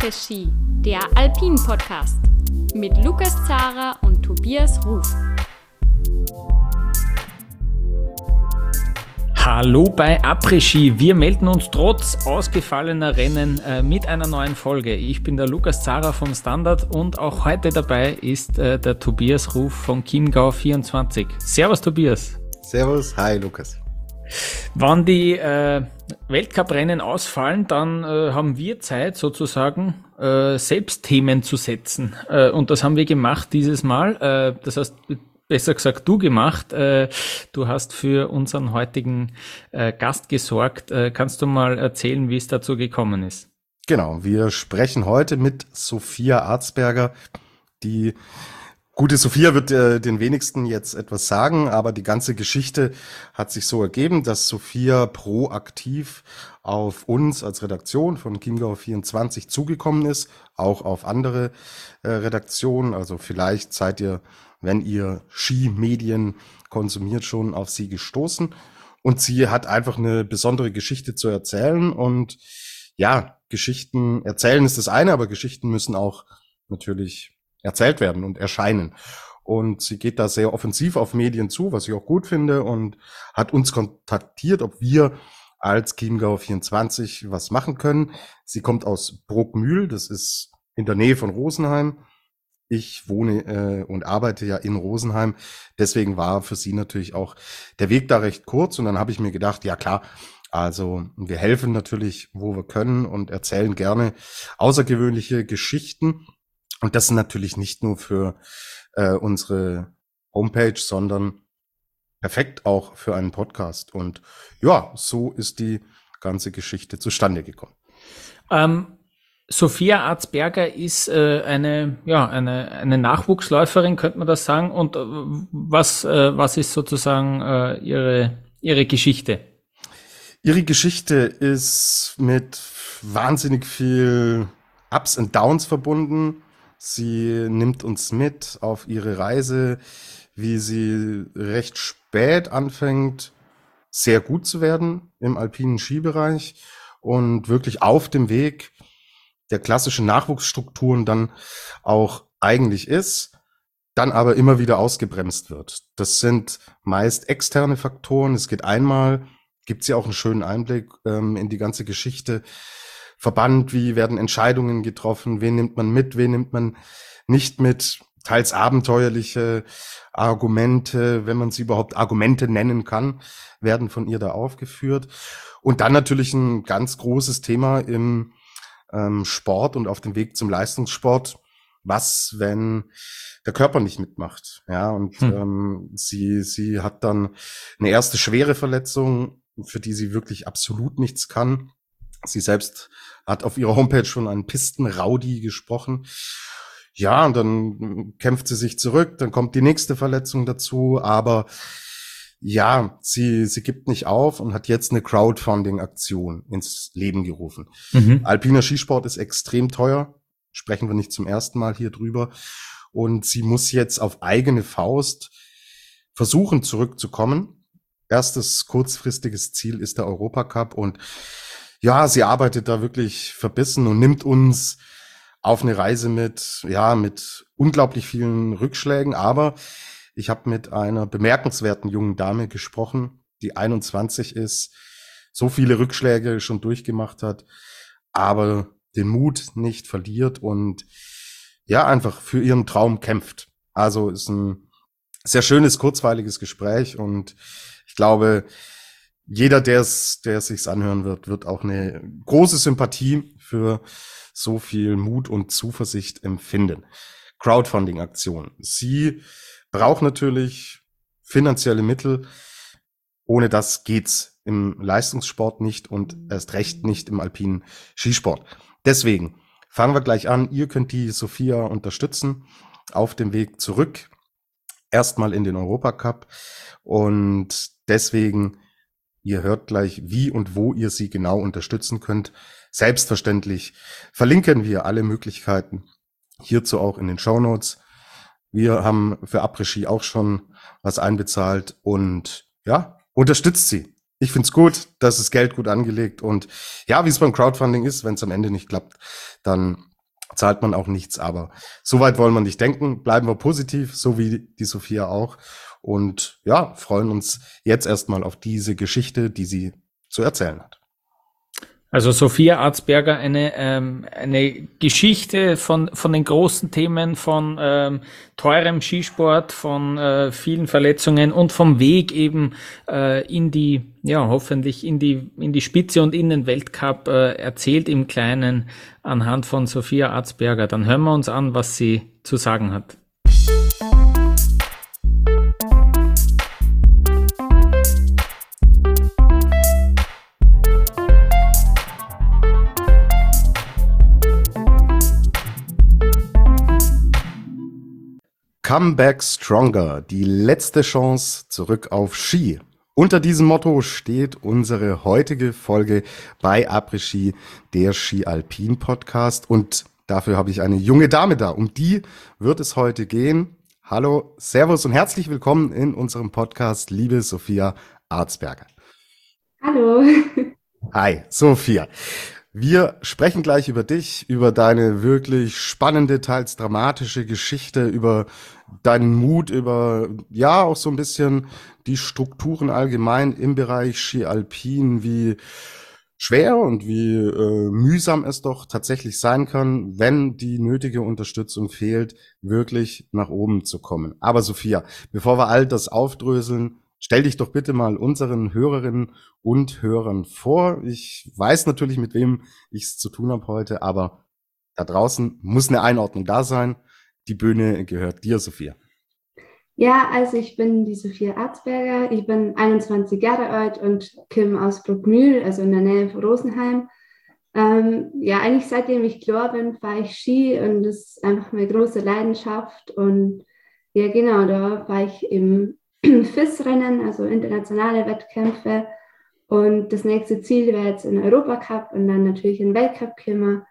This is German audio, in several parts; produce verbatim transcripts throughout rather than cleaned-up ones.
Après-Ski, der Alpin-Podcast mit Lukas Zara und Tobias Ruf. Hallo bei Après-Ski. Wir melden uns trotz ausgefallener Rennen äh, mit einer neuen Folge. Ich bin der Lukas Zara vom Standard und auch heute dabei ist äh, der Tobias Ruf von Chiemgau vierundzwanzig. Servus Tobias. Servus, hi Lukas. Wenn die äh, Weltcuprennen ausfallen, dann äh, haben wir Zeit sozusagen äh, selbst Themen zu setzen. Äh, und das haben wir gemacht dieses Mal. Äh, das heißt, besser gesagt du gemacht. Äh, du hast für unseren heutigen äh, Gast gesorgt. Äh, kannst du mal erzählen, wie es dazu gekommen ist? Genau, wir sprechen heute mit Sophia Arzberger. Die gute Sophia wird äh, den wenigsten jetzt etwas sagen, aber die ganze Geschichte hat sich so ergeben, dass Sophia proaktiv auf uns als Redaktion von Chiemgau vierundzwanzig zugekommen ist, auch auf andere äh, Redaktionen. Also vielleicht seid ihr, wenn ihr Skimedien konsumiert, schon auf sie gestoßen. Und sie hat einfach eine besondere Geschichte zu erzählen. Und ja, Geschichten erzählen ist das eine, aber Geschichten müssen auch natürlich erzählt werden und erscheinen. Und sie geht da sehr offensiv auf Medien zu, was ich auch gut finde, und hat uns kontaktiert, ob wir als Chiemgau vierundzwanzig was machen können. Sie kommt aus Bruckmühl, das ist in der Nähe von Rosenheim. Ich wohne äh, und arbeite ja in Rosenheim. Deswegen war für sie natürlich auch der Weg da recht kurz. Und dann habe ich mir gedacht, ja klar, also wir helfen natürlich, wo wir können, und erzählen gerne außergewöhnliche Geschichten. Und das natürlich nicht nur für äh, unsere Homepage, sondern perfekt auch für einen Podcast. Und ja, so ist die ganze Geschichte zustande gekommen. Ähm, Sophia Arzberger ist äh, eine, ja, eine, eine Nachwuchsläuferin, könnte man das sagen. Und äh, was, äh, was ist sozusagen äh, ihre, ihre Geschichte? Ihre Geschichte ist mit wahnsinnig viel Ups und Downs verbunden. Sie nimmt uns mit auf ihre Reise, wie sie recht spät anfängt, sehr gut zu werden im alpinen Skibereich und wirklich auf dem Weg der klassischen Nachwuchsstrukturen dann auch eigentlich ist, dann aber immer wieder ausgebremst wird. Das sind meist externe Faktoren. Es geht einmal, gibt es ja auch einen schönen Einblick ähm, in die ganze Geschichte. Verband, wie werden Entscheidungen getroffen, wen nimmt man mit, wen nimmt man nicht mit, teils abenteuerliche Argumente, wenn man sie überhaupt Argumente nennen kann, werden von ihr da aufgeführt. Und dann natürlich ein ganz großes Thema im ähm, Sport und auf dem Weg zum Leistungssport. Was, wenn der Körper nicht mitmacht? Ja, und hm. ähm, sie, sie hat dann eine erste schwere Verletzung, für die sie wirklich absolut nichts kann. Sie selbst hat auf ihrer Homepage schon einen Pistenraudi gesprochen. Ja, und dann kämpft sie sich zurück, dann kommt die nächste Verletzung dazu, aber ja, sie sie gibt nicht auf und hat jetzt eine Crowdfunding-Aktion ins Leben gerufen. Mhm. Alpiner Skisport ist extrem teuer, sprechen wir nicht zum ersten Mal hier drüber, und sie muss jetzt auf eigene Faust versuchen, zurückzukommen. Erstes kurzfristiges Ziel ist der Europacup, und ja, sie arbeitet da wirklich verbissen und nimmt uns auf eine Reise mit, ja, mit unglaublich vielen Rückschlägen. Aber ich habe mit einer bemerkenswerten jungen Dame gesprochen, die einundzwanzig ist, so viele Rückschläge schon durchgemacht hat, aber den Mut nicht verliert und ja, einfach für ihren Traum kämpft. Also ist ein sehr schönes, kurzweiliges Gespräch, und ich glaube, jeder, der es, der es sich anhören wird, wird auch eine große Sympathie für so viel Mut und Zuversicht empfinden. Crowdfunding-Aktion. Sie braucht natürlich finanzielle Mittel. Ohne das geht's im Leistungssport nicht und erst recht nicht im alpinen Skisport. Deswegen fangen wir gleich an. Ihr könnt die Sophia unterstützen auf dem Weg zurück. Erstmal in den Europacup. Und deswegen, ihr hört gleich, wie und wo ihr sie genau unterstützen könnt. Selbstverständlich verlinken wir alle Möglichkeiten hierzu auch in den Shownotes. Wir haben für Après-Ski auch schon was einbezahlt, und ja, unterstützt sie. Ich find's gut, das ist Geld gut angelegt, und ja, wie es beim Crowdfunding ist, wenn es am Ende nicht klappt, dann zahlt man auch nichts. Aber so weit wollen wir nicht denken. Bleiben wir positiv, so wie die Sophia auch. Und ja, freuen uns jetzt erstmal auf diese Geschichte, die sie zu erzählen hat. Also Sophia Arzberger, eine ähm, eine Geschichte von von den großen Themen, von ähm, teurem Skisport, von äh, vielen Verletzungen und vom Weg eben äh, in die, ja hoffentlich in die in die Spitze und in den Weltcup äh, erzählt im Kleinen anhand von Sophia Arzberger. Dann hören wir uns an, was sie zu sagen hat. Come Back Stronger, die letzte Chance zurück auf Ski. Unter diesem Motto steht unsere heutige Folge bei Après-Ski, der Ski Alpin Podcast. Und dafür habe ich eine junge Dame da. Um die wird es heute gehen. Hallo, Servus und herzlich willkommen in unserem Podcast, liebe Sophia Arzberger. Hallo. Hi, Sophia. Wir sprechen gleich über dich, über deine wirklich spannende, teils dramatische Geschichte, über deinen Mut, über ja auch so ein bisschen die Strukturen allgemein im Bereich Ski Alpin, wie schwer und wie äh, mühsam es doch tatsächlich sein kann, wenn die nötige Unterstützung fehlt, wirklich nach oben zu kommen. Aber Sophia, bevor wir all das aufdröseln, stell dich doch bitte mal unseren Hörerinnen und Hörern vor. Ich weiß natürlich, mit wem ich es zu tun habe heute, aber da draußen muss eine Einordnung da sein. Die Bühne gehört dir, Sophia. Ja, also ich bin die Sophia Arzberger. Ich bin einundzwanzig Jahre alt und komme aus Bruckmühl, also in der Nähe von Rosenheim. Ähm, ja, eigentlich seitdem ich klar bin, fahre ich Ski und das ist einfach meine große Leidenschaft. Und ja, genau, da fahre ich im F I S-Rennen, also internationale Wettkämpfe. Und das nächste Ziel wäre jetzt ein Europacup und dann natürlich ein Weltcup kommen.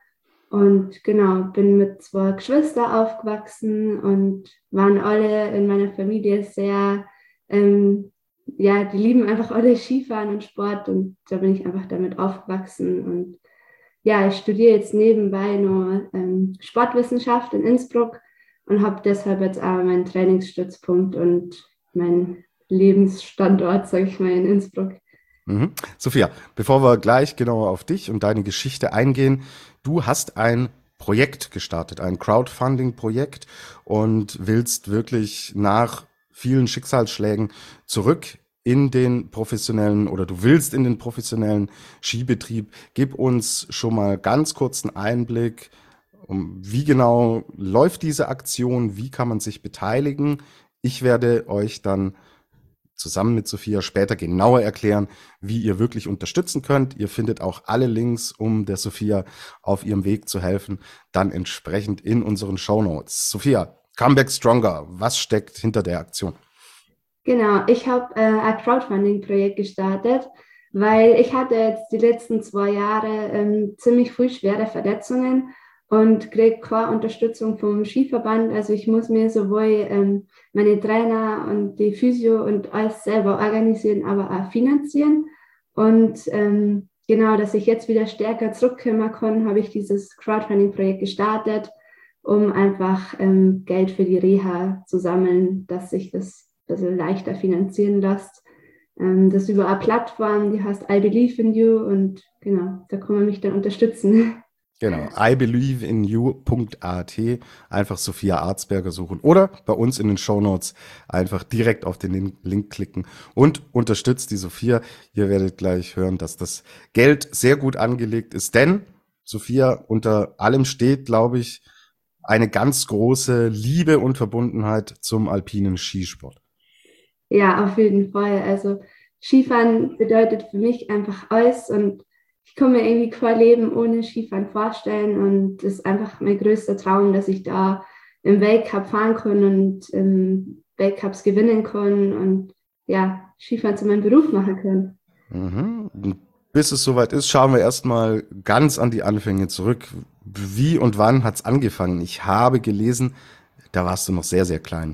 Und genau, bin mit zwei Geschwistern aufgewachsen und waren alle in meiner Familie sehr, ähm, ja, die lieben einfach alle Skifahren und Sport und da bin ich einfach damit aufgewachsen. Und ja, ich studiere jetzt nebenbei nur ähm, Sportwissenschaft in Innsbruck und habe deshalb jetzt auch meinen Trainingsstützpunkt und meinen Lebensstandort, sage ich mal, in Innsbruck. Mhm. Sophia, bevor wir gleich genauer auf dich und deine Geschichte eingehen, du hast ein Projekt gestartet, ein Crowdfunding-Projekt und willst wirklich nach vielen Schicksalsschlägen zurück in den professionellen oder du willst in den professionellen Skibetrieb. Gib uns schon mal ganz kurz einen Einblick, um wie genau läuft diese Aktion, wie kann man sich beteiligen. Ich werde euch dann zusammen mit Sophia später genauer erklären, wie ihr wirklich unterstützen könnt. Ihr findet auch alle Links, um der Sophia auf ihrem Weg zu helfen, dann entsprechend in unseren Shownotes. Sophia, Come Back Stronger, was steckt hinter der Aktion? Genau, ich habe äh, ein Crowdfunding-Projekt gestartet, weil ich hatte jetzt die letzten zwei Jahre ähm, ziemlich viel schwere Verletzungen und kriege keine Unterstützung vom Skiverband. Also ich muss mir sowohl ähm, meine Trainer und die Physio und alles selber organisieren, aber auch finanzieren. Und ähm, genau, dass ich jetzt wieder stärker zurückkommen kann, habe ich dieses Crowdfunding-Projekt gestartet, um einfach ähm, Geld für die Reha zu sammeln, dass sich das ein bisschen leichter finanzieren lässt. Ähm, das über eine Plattform, die heißt I Believe in You und genau, da kann man mich dann unterstützen. Genau, I believe in you punkt a t, einfach Sophia Arzberger suchen oder bei uns in den Shownotes einfach direkt auf den Link klicken und unterstützt die Sophia. Ihr werdet gleich hören, dass das Geld sehr gut angelegt ist, denn Sophia, unter allem steht, glaube ich, eine ganz große Liebe und Verbundenheit zum alpinen Skisport. Ja, auf jeden Fall. Also Skifahren bedeutet für mich einfach alles und ich kann mir irgendwie kein Leben ohne Skifahren vorstellen und das ist einfach mein größter Traum, dass ich da im Weltcup fahren kann und im Weltcups gewinnen kann und ja, Skifahren zu meinem Beruf machen kann. Mhm. Bis es soweit ist, schauen wir erstmal ganz an die Anfänge zurück. Wie und wann hat es angefangen? Ich habe gelesen, da warst du noch sehr, sehr klein.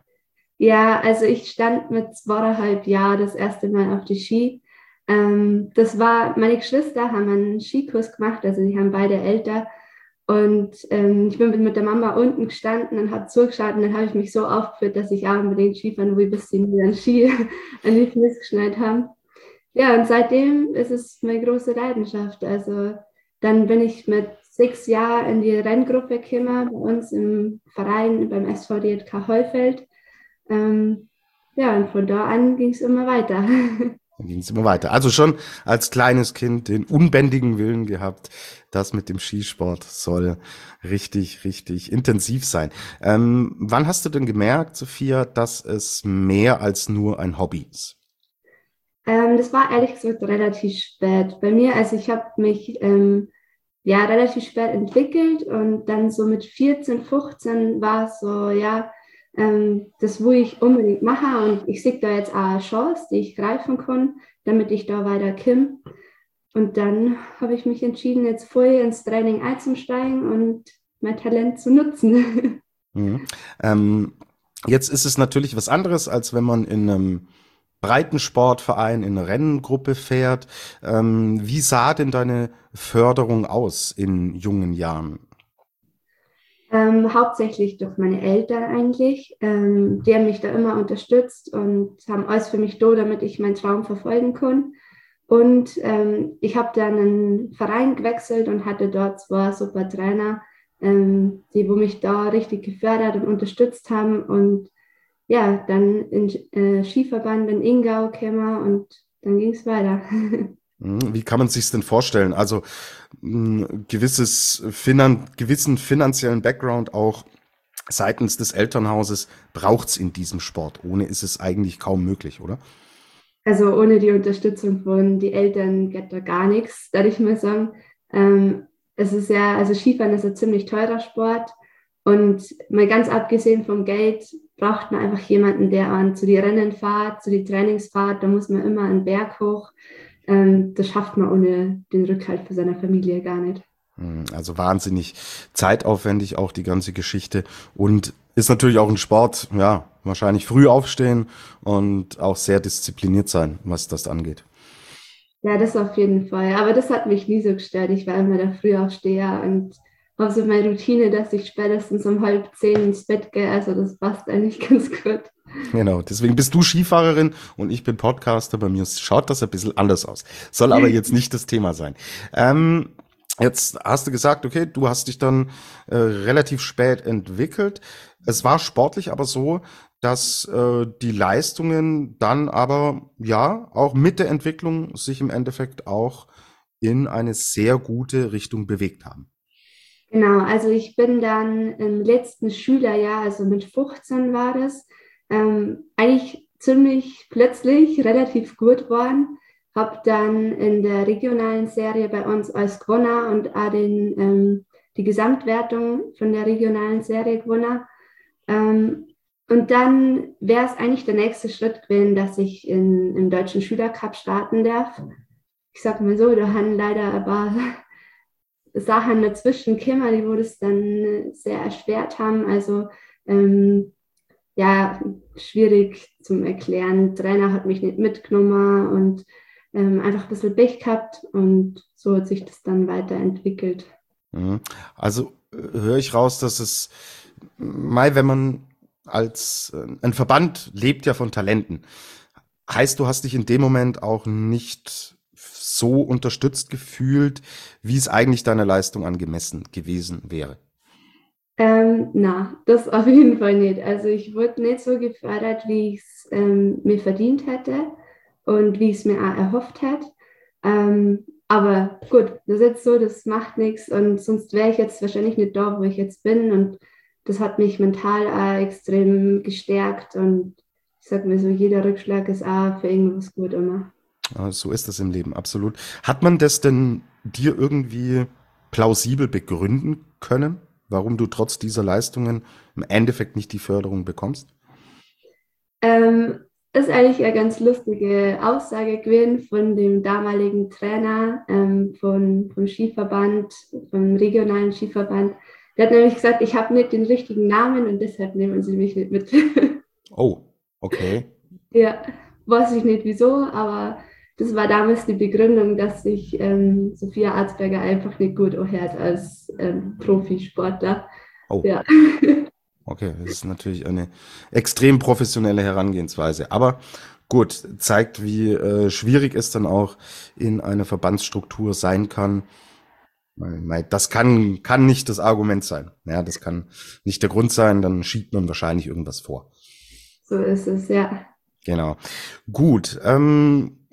Ja, also ich stand mit zweieinhalb Jahren das erste Mal auf die Ski. Ähm, das war, meine Geschwister haben einen Skikurs gemacht, also die haben beide älter. Und ähm, ich bin mit der Mama unten gestanden und habe zugeschaut und dann habe ich mich so aufgeführt, dass ich auch unbedingt Skifahren will, bis sie mir einen Ski an die Füße geschnallt haben. Ja, und seitdem ist es meine große Leidenschaft. Also dann bin ich mit sechs Jahren in die Renngruppe gekommen, bei uns im Verein beim S V D J K Heufeld. Ähm, ja, und von da an ging es immer weiter. Dann ging es immer weiter. Also schon als kleines Kind den unbändigen Willen gehabt, das mit dem Skisport soll richtig, richtig intensiv sein. Ähm, wann hast du denn gemerkt, Sophia, dass es mehr als nur ein Hobby ist? Ähm, das war ehrlich gesagt relativ spät bei mir. Also ich habe mich ähm, ja relativ spät entwickelt und dann so mit vierzehn, fünfzehn war es so, ja, ähm, das will ich unbedingt machen und ich sehe da jetzt auch eine Chance, die ich greifen kann, damit ich da weiter komme. Und dann habe ich mich entschieden, jetzt voll ins Training einzusteigen und mein Talent zu nutzen. Mhm. Ähm, jetzt ist es natürlich was anderes, als wenn man in einem Breitensportverein, in einer Renngruppe fährt. Ähm, wie sah denn deine Förderung aus in jungen Jahren? Ähm, hauptsächlich durch meine Eltern eigentlich. Ähm, die haben mich da immer unterstützt und haben alles für mich da, damit ich meinen Traum verfolgen kann. Und ähm, ich habe dann einen Verein gewechselt und hatte dort zwei super Trainer, ähm, die wo mich da richtig gefördert und unterstützt haben. Und ja, dann in äh, Skiverband in Ingau käme und dann ging es weiter. Mhm. Wie kann man sich's denn vorstellen? Also ein gewisses Finan gewissen finanziellen Background auch seitens des Elternhauses braucht's in diesem Sport. Ohne ist es eigentlich kaum möglich, oder? Also ohne die Unterstützung von den Eltern geht da gar nichts, würde ich mal sagen. Ähm, es ist ja, also Skifahren ist ein ziemlich teurer Sport und mal ganz abgesehen vom Geld braucht man einfach jemanden, der an zu den Rennen fährt, zu den Trainingsfahrt, da muss man immer einen Berg hoch. Ähm, das schafft man ohne den Rückhalt für seine Familie gar nicht. Hm, Also wahnsinnig zeitaufwendig auch die ganze Geschichte und ist natürlich auch ein Sport, ja, wahrscheinlich früh aufstehen und auch sehr diszipliniert sein, was das angeht. Ja, das auf jeden Fall. Aber das hat mich nie so gestört. Ich war immer der Frühaufsteher und habe so meine Routine, dass ich spätestens um halb zehn ins Bett gehe. Also das passt eigentlich ganz gut. Genau, deswegen bist du Skifahrerin und ich bin Podcaster. Bei mir schaut das ein bisschen anders aus. Soll aber jetzt nicht das Thema sein. Ähm, jetzt hast du gesagt, okay, du hast dich dann äh, relativ spät entwickelt. Es war sportlich aber so, dass äh, die Leistungen dann aber ja auch mit der Entwicklung sich im Endeffekt auch in eine sehr gute Richtung bewegt haben. Genau, also ich bin dann im letzten Schülerjahr, also mit fünfzehn war das, ähm, eigentlich ziemlich plötzlich relativ gut geworden. Habe dann in der regionalen Serie bei uns als gewonnen und auch den, ähm, die Gesamtwertung von der regionalen Serie gewonnen. Ähm, und dann wäre es eigentlich der nächste Schritt gewesen, dass ich in, im Deutschen Schülercup starten darf. Ich sag mal so, da haben leider ein paar Sachen dazwischen gekommen, die wo das dann sehr erschwert haben. Also ähm, ja, schwierig zum Erklären. Der Trainer hat mich nicht mitgenommen und ähm, einfach ein bisschen Pech gehabt und so hat sich das dann weiterentwickelt. Mhm. Also äh, höre ich raus, dass es, Mai, wenn man als äh, ein Verband lebt ja von Talenten. Heißt, du hast dich in dem Moment auch nicht so unterstützt gefühlt, wie es eigentlich deiner Leistung angemessen gewesen wäre. Ähm, na, das auf jeden Fall nicht. Also ich wurde nicht so gefördert, wie ich es ähm, mir verdient hätte und wie ich es mir auch erhofft hätte. Ähm, aber gut, das ist jetzt so, das macht nichts und sonst wäre ich jetzt wahrscheinlich nicht da, wo ich jetzt bin und das hat mich mental auch extrem gestärkt und ich sag mir so, jeder Rückschlag ist auch für irgendwas gut immer. Ja, so ist das im Leben, absolut. Hat man das denn dir irgendwie plausibel begründen können, warum du trotz dieser Leistungen im Endeffekt nicht die Förderung bekommst? Ähm, ist eigentlich eine ganz lustige Aussage gewesen von dem damaligen Trainer ähm, von, vom Skiverband, vom regionalen Skiverband. Der hat nämlich gesagt, ich habe nicht den richtigen Namen und deshalb nehmen sie mich nicht mit. Oh, okay. Ja, weiß ich nicht wieso, aber das war damals die Begründung, dass sich ähm, Sophia Arzberger einfach nicht gut anhört als ähm, Profisportler. Oh. Ja. Okay, das ist natürlich eine extrem professionelle Herangehensweise. Aber gut, zeigt, wie äh, schwierig es dann auch in einer Verbandsstruktur sein kann. Das kann, kann nicht das Argument sein. Ja, das kann nicht der Grund sein, dann schiebt man wahrscheinlich irgendwas vor. So ist es, ja. Genau. Gut, ähm,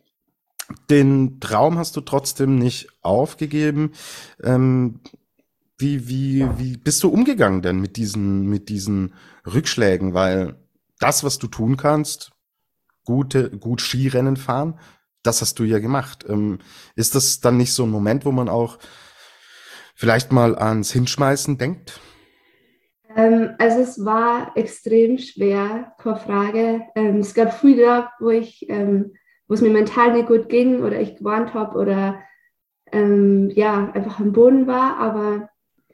den Traum hast du trotzdem nicht aufgegeben. Ähm, wie, wie, wie bist du umgegangen denn mit diesen, mit diesen Rückschlägen? Weil das, was du tun kannst, gute, gut Skirennen fahren, das hast du ja gemacht. Ähm, ist das dann nicht so ein Moment, wo man auch vielleicht mal ans Hinschmeißen denkt? Ähm, also es war extrem schwer, keine Frage. Ähm, es gab viele Tage, wo ich, ähm, wo es mir mental nicht gut ging oder ich gewarnt habe oder ähm, ja, einfach am Boden war, aber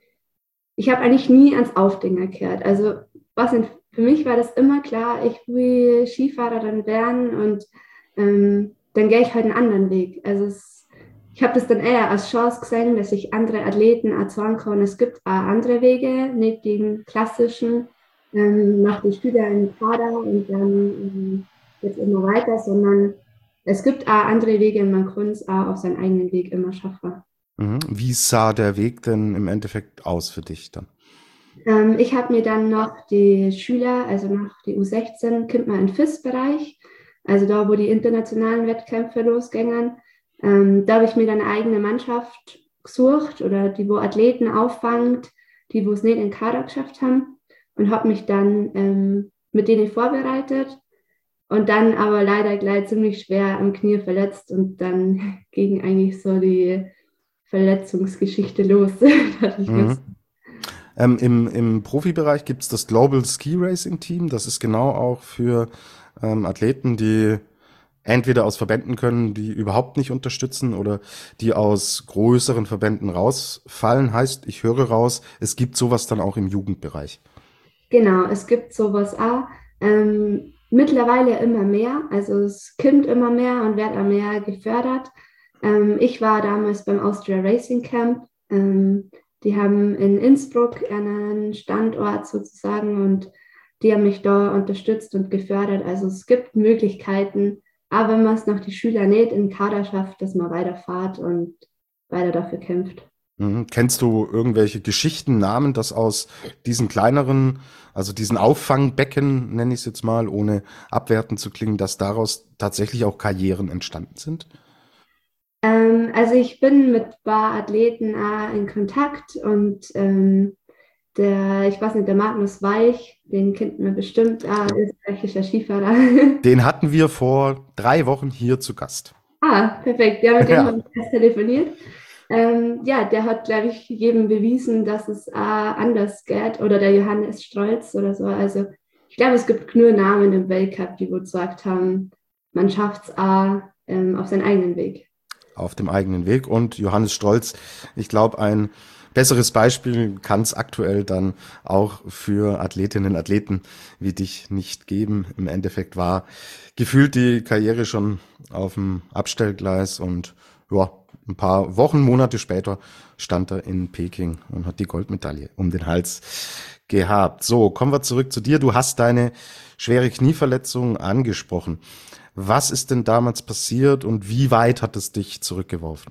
ich habe eigentlich nie ans Aufdingen gehört. Also was in, für mich war das immer klar, ich will Skifahrerin werden und ähm, dann gehe ich halt einen anderen Weg. Also es, ich habe das dann eher als Chance gesehen, dass ich andere Athleten auch sagen kann, es gibt auch andere Wege, nicht den klassischen, ähm, nach den Schüler in den Kader und dann ähm, jetzt immer weiter, sondern es gibt auch andere Wege und man kann es auch auf seinen eigenen Weg immer schaffen. Mhm. Wie sah der Weg denn im Endeffekt aus für dich dann? Ähm, ich habe mir dann noch die Schüler, also nach die U sechzehn, kommt man in den F I S-Bereich, also da, wo die internationalen Wettkämpfe losgingen. Ähm, da habe ich mir dann eine eigene Mannschaft gesucht oder die, wo Athleten auffangt, die, wo es nicht in den Kader geschafft haben und habe mich dann ähm, mit denen vorbereitet und dann aber leider gleich ziemlich schwer am Knie verletzt und dann ging eigentlich so die Verletzungsgeschichte los. Mhm. Ähm, im, im Profibereich gibt es das Global Ski Racing Team. Das ist genau auch für ähm, Athleten, die entweder aus Verbänden können, die überhaupt nicht unterstützen oder die aus größeren Verbänden rausfallen. Heißt, ich höre raus, es gibt sowas dann auch im Jugendbereich. Genau, es gibt sowas auch. Ähm, mittlerweile immer mehr, also es kommt immer mehr und wird auch mehr gefördert. Ähm, ich war damals beim Austria Racing Camp. Ähm, die haben in Innsbruck einen Standort sozusagen und die haben mich da unterstützt und gefördert. Also es gibt Möglichkeiten, aber wenn man es noch die Schüler nicht in den Kader schafft, dass man weiterfahrt und weiter dafür kämpft. Mhm. Kennst du irgendwelche Geschichten, Namen, dass aus diesen kleineren, also diesen Auffangbecken, nenne ich es jetzt mal, ohne abwertend zu klingen, dass daraus tatsächlich auch Karrieren entstanden sind? Ähm, also ich bin mit ein paar Athleten auch in Kontakt und ähm, der, ich weiß nicht, der Magnus Weich, den kennt man bestimmt, ah, österreichischer Skifahrer. Den hatten wir vor drei Wochen hier zu Gast. Ah, perfekt, ja, mit dem Ja. habe ich erst telefoniert. Ähm, ja, der hat, glaube ich, jedem bewiesen, dass es auch anders geht. Oder der Johannes Strolz oder so. Also ich glaube, es gibt nur Namen im Weltcup, die wo gesagt haben, man schafft es auch ähm, auf seinen eigenen Weg. Auf dem eigenen Weg. Und Johannes Strolz, ich glaube, ein besseres Beispiel kann es aktuell dann auch für Athletinnen und Athleten wie dich nicht geben. Im Endeffekt war gefühlt die Karriere schon auf dem Abstellgleis und ja, ein paar Wochen, Monate später stand er in Peking und hat die Goldmedaille um den Hals gehabt. So, kommen wir zurück zu dir. Du hast deine schwere Knieverletzung angesprochen. Was ist denn damals passiert und wie weit hat es dich zurückgeworfen?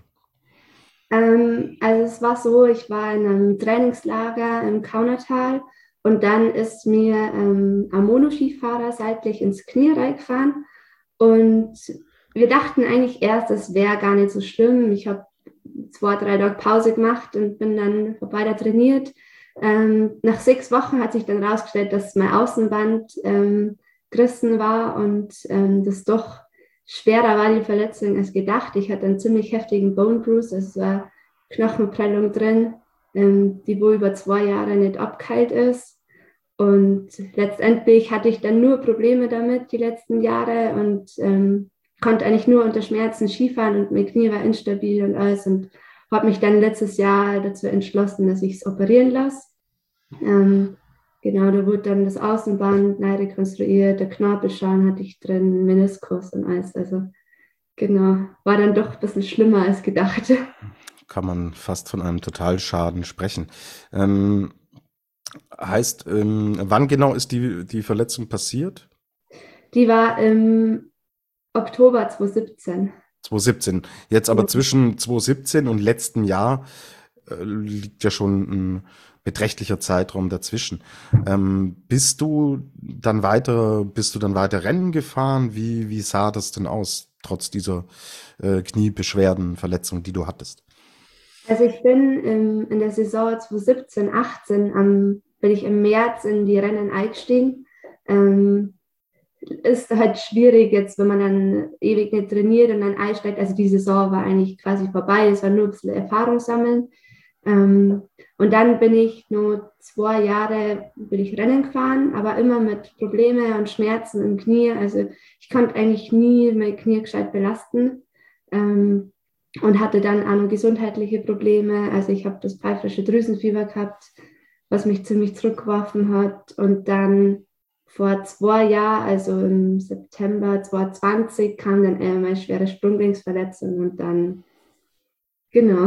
Ähm, also es war so, ich war in einem Trainingslager im Kaunertal und dann ist mir ähm, ein Monoskifahrer seitlich ins Knie reingefahren und wir dachten eigentlich erst, es wäre gar nicht so schlimm. Ich habe zwei, drei Tage Pause gemacht und bin dann weiter trainiert. Ähm, nach sechs Wochen hat sich dann herausgestellt, dass mein Außenband ähm, gerissen war und ähm, das doch schwerer war, die Verletzung, als gedacht. Ich hatte einen ziemlich heftigen Bone Bruise, also es war Knochenprellung drin, ähm, die wohl über zwei Jahre nicht abgeheilt ist. Und letztendlich hatte ich dann nur Probleme damit die letzten Jahre und ähm, konnte eigentlich nur unter Schmerzen Skifahren und mein Knie war instabil und alles und habe mich dann letztes Jahr dazu entschlossen, dass ich es operieren lasse. Ähm, genau, da wurde dann das Außenband neu rekonstruiert, der Knorpelschaden hatte ich drin, Meniskus und alles. Also genau, war dann doch ein bisschen schlimmer als gedacht. Kann man fast von einem Totalschaden sprechen. Ähm, heißt, ähm, wann genau ist die, die Verletzung passiert? Die war im Oktober zwanzig siebzehn. zwanzig siebzehn. Jetzt aber zwischen zwanzig siebzehn und letztem Jahr äh, liegt ja schon ein beträchtlicher Zeitraum dazwischen. Ähm, bist du dann weiter, bist du dann weiter Rennen gefahren? Wie, wie sah das denn aus, trotz dieser äh, Kniebeschwerden, Verletzung, die du hattest? Also ich bin im, in der Saison zwanzig siebzehn, achtzehn, am, bin ich im März in die Rennen eingestiegen. Ähm, ist halt schwierig jetzt, wenn man dann ewig nicht trainiert und dann einsteigt. Also die Saison war eigentlich quasi vorbei, es war nur ein bisschen Erfahrung sammeln. Ähm, und dann bin ich nur zwei Jahre bin ich Rennen gefahren, aber immer mit Problemen und Schmerzen im Knie. Also ich konnte eigentlich nie mein Knie gescheit belasten. Ähm, und hatte dann auch noch gesundheitliche Probleme. Also ich habe das pfeifische Drüsenfieber gehabt, was mich ziemlich zurückgeworfen hat. Und dann vor zwei Jahren, also im September zwanzig zwanzig, kam dann äh, meine schwere Sprunggelenksverletzung und dann, genau.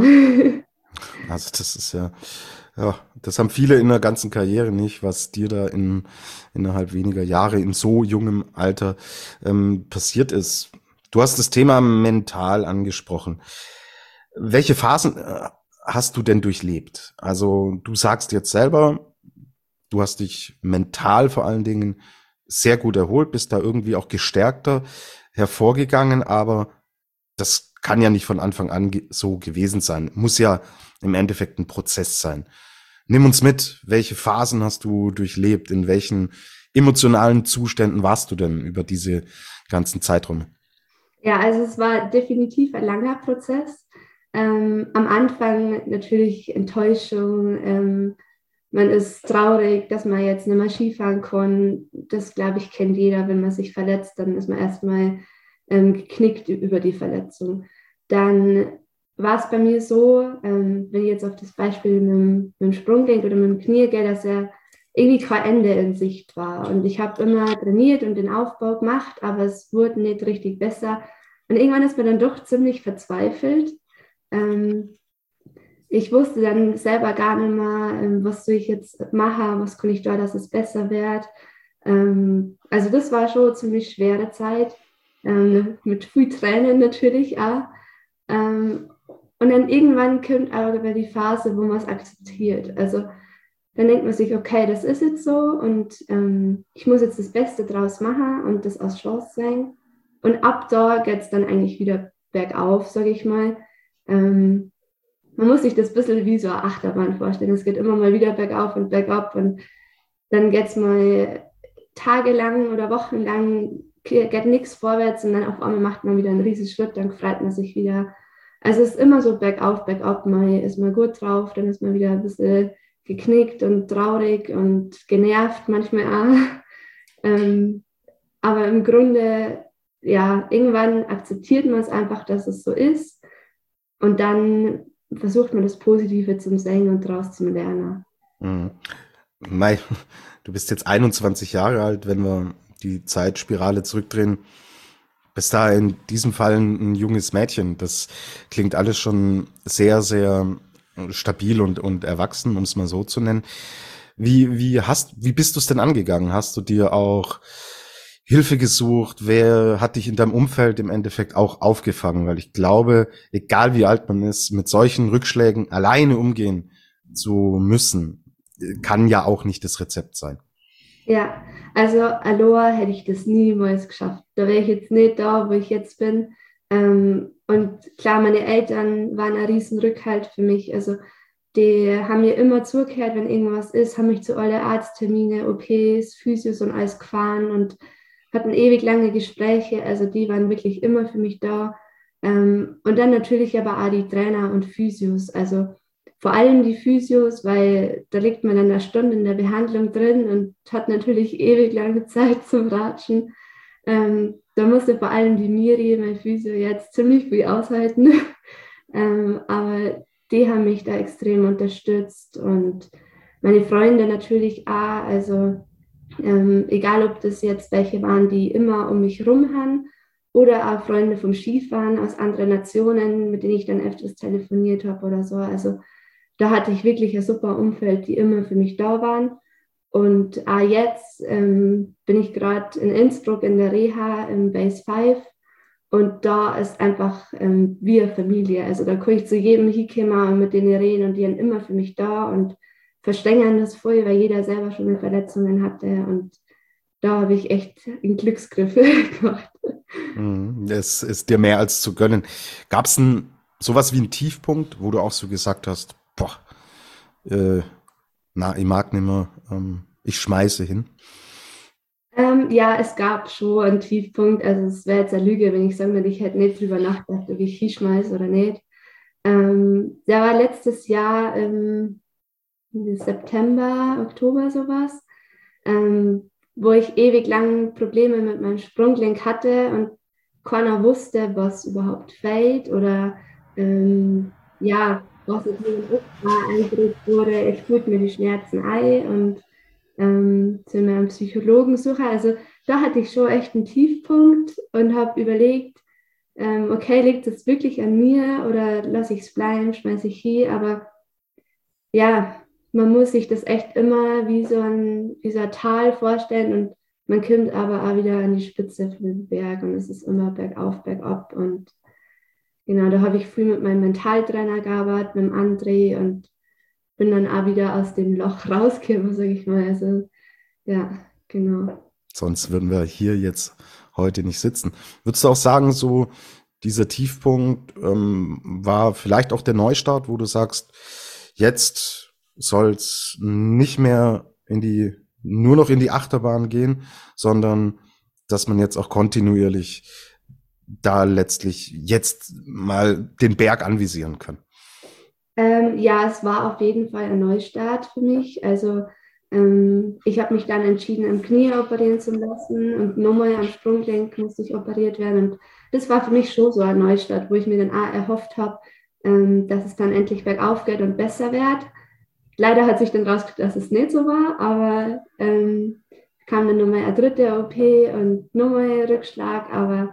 Also das ist ja, ja, das haben viele in der ganzen Karriere nicht, was dir da in, innerhalb weniger Jahre in so jungem Alter ähm, passiert ist. Du hast das Thema mental angesprochen. Welche Phasen äh, hast du denn durchlebt? Also du sagst jetzt selber, du hast dich mental vor allen Dingen sehr gut erholt, bist da irgendwie auch gestärkter hervorgegangen, aber das kann ja nicht von Anfang an ge- so gewesen sein. Muss ja im Endeffekt ein Prozess sein. Nimm uns mit, welche Phasen hast du durchlebt? In welchen emotionalen Zuständen warst du denn über diese ganzen Zeiträume? Ja, also es war definitiv ein langer Prozess. Ähm, am Anfang natürlich Enttäuschung. Ähm, man ist traurig, dass man jetzt nicht mehr Skifahren kann. Das, glaube ich, kennt jeder, wenn man sich verletzt, dann ist man erstmal ähm, geknickt über die Verletzung. Dann war es bei mir so, ähm, wenn ich jetzt auf das Beispiel mit dem, mit dem Sprunggelenk oder mit dem Knie gehe, dass er irgendwie kein Ende in Sicht war. Und ich habe immer trainiert und den Aufbau gemacht, aber es wurde nicht richtig besser. Und irgendwann ist man dann doch ziemlich verzweifelt. Ähm, ich wusste dann selber gar nicht mehr, ähm, was soll ich jetzt machen, was kann ich da, dass es besser wird. Ähm, also das war schon eine ziemlich schwere Zeit, ähm, mit viel Tränen natürlich auch. Ähm, und dann irgendwann kommt aber die Phase, wo man es akzeptiert. Also dann denkt man sich, okay, das ist jetzt so und ähm, ich muss jetzt das Beste draus machen und das als Chance sehen. Und ab da geht es dann eigentlich wieder bergauf, sage ich mal. Ähm, man muss sich das ein bisschen wie so eine Achterbahn vorstellen. Es geht immer mal wieder bergauf und bergab und dann geht es mal tagelang oder wochenlang, geht nichts vorwärts und dann auf einmal macht man wieder einen riesen Schritt, dann freut man sich wieder. Also es ist immer so bergauf, bergab, mal ist man gut drauf, dann ist man wieder ein bisschen geknickt und traurig und genervt manchmal auch. Ähm, aber im Grunde, ja, irgendwann akzeptiert man es einfach, dass es so ist und dann versucht man das Positive zum Sehen und daraus zu lernen. Mhm. Mei, du bist jetzt einundzwanzig Jahre alt, wenn wir die Zeitspirale zurückdrehen. Bist da in diesem Fall ein, ein junges Mädchen. Das klingt alles schon sehr, sehr stabil und, und erwachsen, um es mal so zu nennen. Wie, wie hast, wie bist du es denn angegangen? Hast du dir auch Hilfe gesucht? Wer hat dich in deinem Umfeld im Endeffekt auch aufgefangen? Weil ich glaube, egal wie alt man ist, mit solchen Rückschlägen alleine umgehen zu müssen, kann ja auch nicht das Rezept sein. Ja, also Aloha hätte ich das niemals geschafft. Da wäre ich jetzt nicht da, wo ich jetzt bin. Ähm, und klar, meine Eltern waren ein riesen Rückhalt für mich. Also die haben mir immer zugehört, wenn irgendwas ist, haben mich zu alle Arzttermine, O Ps, Physios und alles gefahren und hatten ewig lange Gespräche. Also die waren wirklich immer für mich da. Ähm, und dann natürlich aber auch die Trainer und Physios. Also vor allem die Physios, weil da liegt man dann eine Stunde in der Behandlung drin und hat natürlich ewig lange Zeit zum Ratschen. Ähm, da musste vor allem die Miri, mein Physio, jetzt ziemlich viel aushalten. ähm, aber die haben mich da extrem unterstützt und meine Freunde natürlich auch. Also ähm, egal, ob das jetzt welche waren, die immer um mich rum haben oder auch Freunde vom Skifahren aus anderen Nationen, mit denen ich dann öfters telefoniert habe oder so. Also da hatte ich wirklich ein super Umfeld, die immer für mich da waren. Und auch jetzt ähm, bin ich gerade in Innsbruck in der Reha im Base fünf und da ist einfach ähm, wie eine Familie. Also da kann ich zu jedem hinkommen und mit denen reden und die sind immer für mich da und verstängern das voll, weil jeder selber schon eine Verletzungen hatte und da habe ich echt einen Glücksgriff gemacht. Es ist dir mehr als zu gönnen. Gab es sowas wie einen Tiefpunkt, wo du auch so gesagt hast, boah, äh, na, ich mag nicht mehr, ähm, ich schmeiße hin? Ähm, ja, es gab schon einen Tiefpunkt. Also es wäre jetzt eine Lüge, wenn ich sagen würde, ich hätte nicht drüber nachgedacht, ob ich hinschmeiße oder nicht. Ähm, der war letztes Jahr im September, Oktober sowas, ähm, wo ich ewig lang Probleme mit meinem Sprunggelenk hatte und keiner wusste, was überhaupt fehlt oder ähm, ja, was jetzt mit dem Opa eingedrückt wurde. Ich spürte mir die Schmerzen ein und ähm, zu meinem Psychologen suche. Also da hatte ich schon echt einen Tiefpunkt und habe überlegt, ähm, okay, liegt es wirklich an mir oder lasse ich es bleiben, schmeiße ich hin, aber ja, man muss sich das echt immer wie so ein, wie so ein Tal vorstellen und man kommt aber auch wieder an die Spitze von dem Berg und es ist immer bergauf, bergab und genau, da habe ich viel mit meinem Mentaltrainer gearbeitet, mit dem André und bin dann auch wieder aus dem Loch rausgekommen, sage ich mal. Also ja, genau. Sonst würden wir hier jetzt heute nicht sitzen. Würdest du auch sagen, so dieser Tiefpunkt ähm, war vielleicht auch der Neustart, wo du sagst, jetzt soll es nicht mehr in die, nur noch in die Achterbahn gehen, sondern dass man jetzt auch kontinuierlich da letztlich jetzt mal den Berg anvisieren kann? Ähm, ja, es war auf jeden Fall ein Neustart für mich. Also ähm, ich habe mich dann entschieden, am Knie operieren zu lassen und nochmal am Sprunggelenk musste ich operiert werden. Und das war für mich schon so ein Neustart, wo ich mir dann auch erhofft habe, ähm, dass es dann endlich bergauf geht und besser wird. Leider hat sich dann rausgestellt, dass es nicht so war, aber ähm, kam dann nochmal eine dritte O P und nochmal ein Rückschlag, aber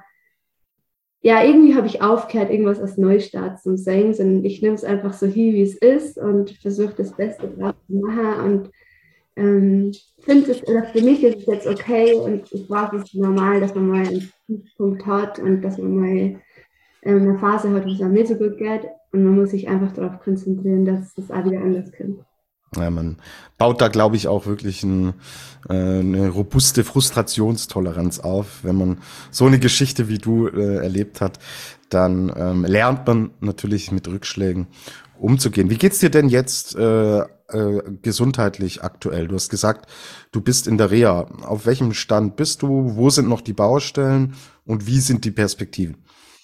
ja, irgendwie habe ich aufgehört, irgendwas als Neustart zu sehen, sondern ich nehme es einfach so hin, wie es ist und versuche das Beste draus zu machen und ähm, finde es, oder für mich ist es jetzt okay und ich weiß, es ist normal, dass man mal einen Punkt hat und dass man mal ähm, eine Phase hat, wo es einem nicht so gut geht und man muss sich einfach darauf konzentrieren, dass es auch wieder anders kommt. Ja, man baut da, glaube ich, auch wirklich ein, äh, eine robuste Frustrationstoleranz auf. Wenn man so eine Geschichte wie du äh, erlebt hat, dann ähm, lernt man natürlich mit Rückschlägen umzugehen. Wie geht's dir denn jetzt äh, äh, gesundheitlich aktuell? Du hast gesagt, du bist in der Reha. Auf welchem Stand bist du? Wo sind noch die Baustellen? Und wie sind die Perspektiven?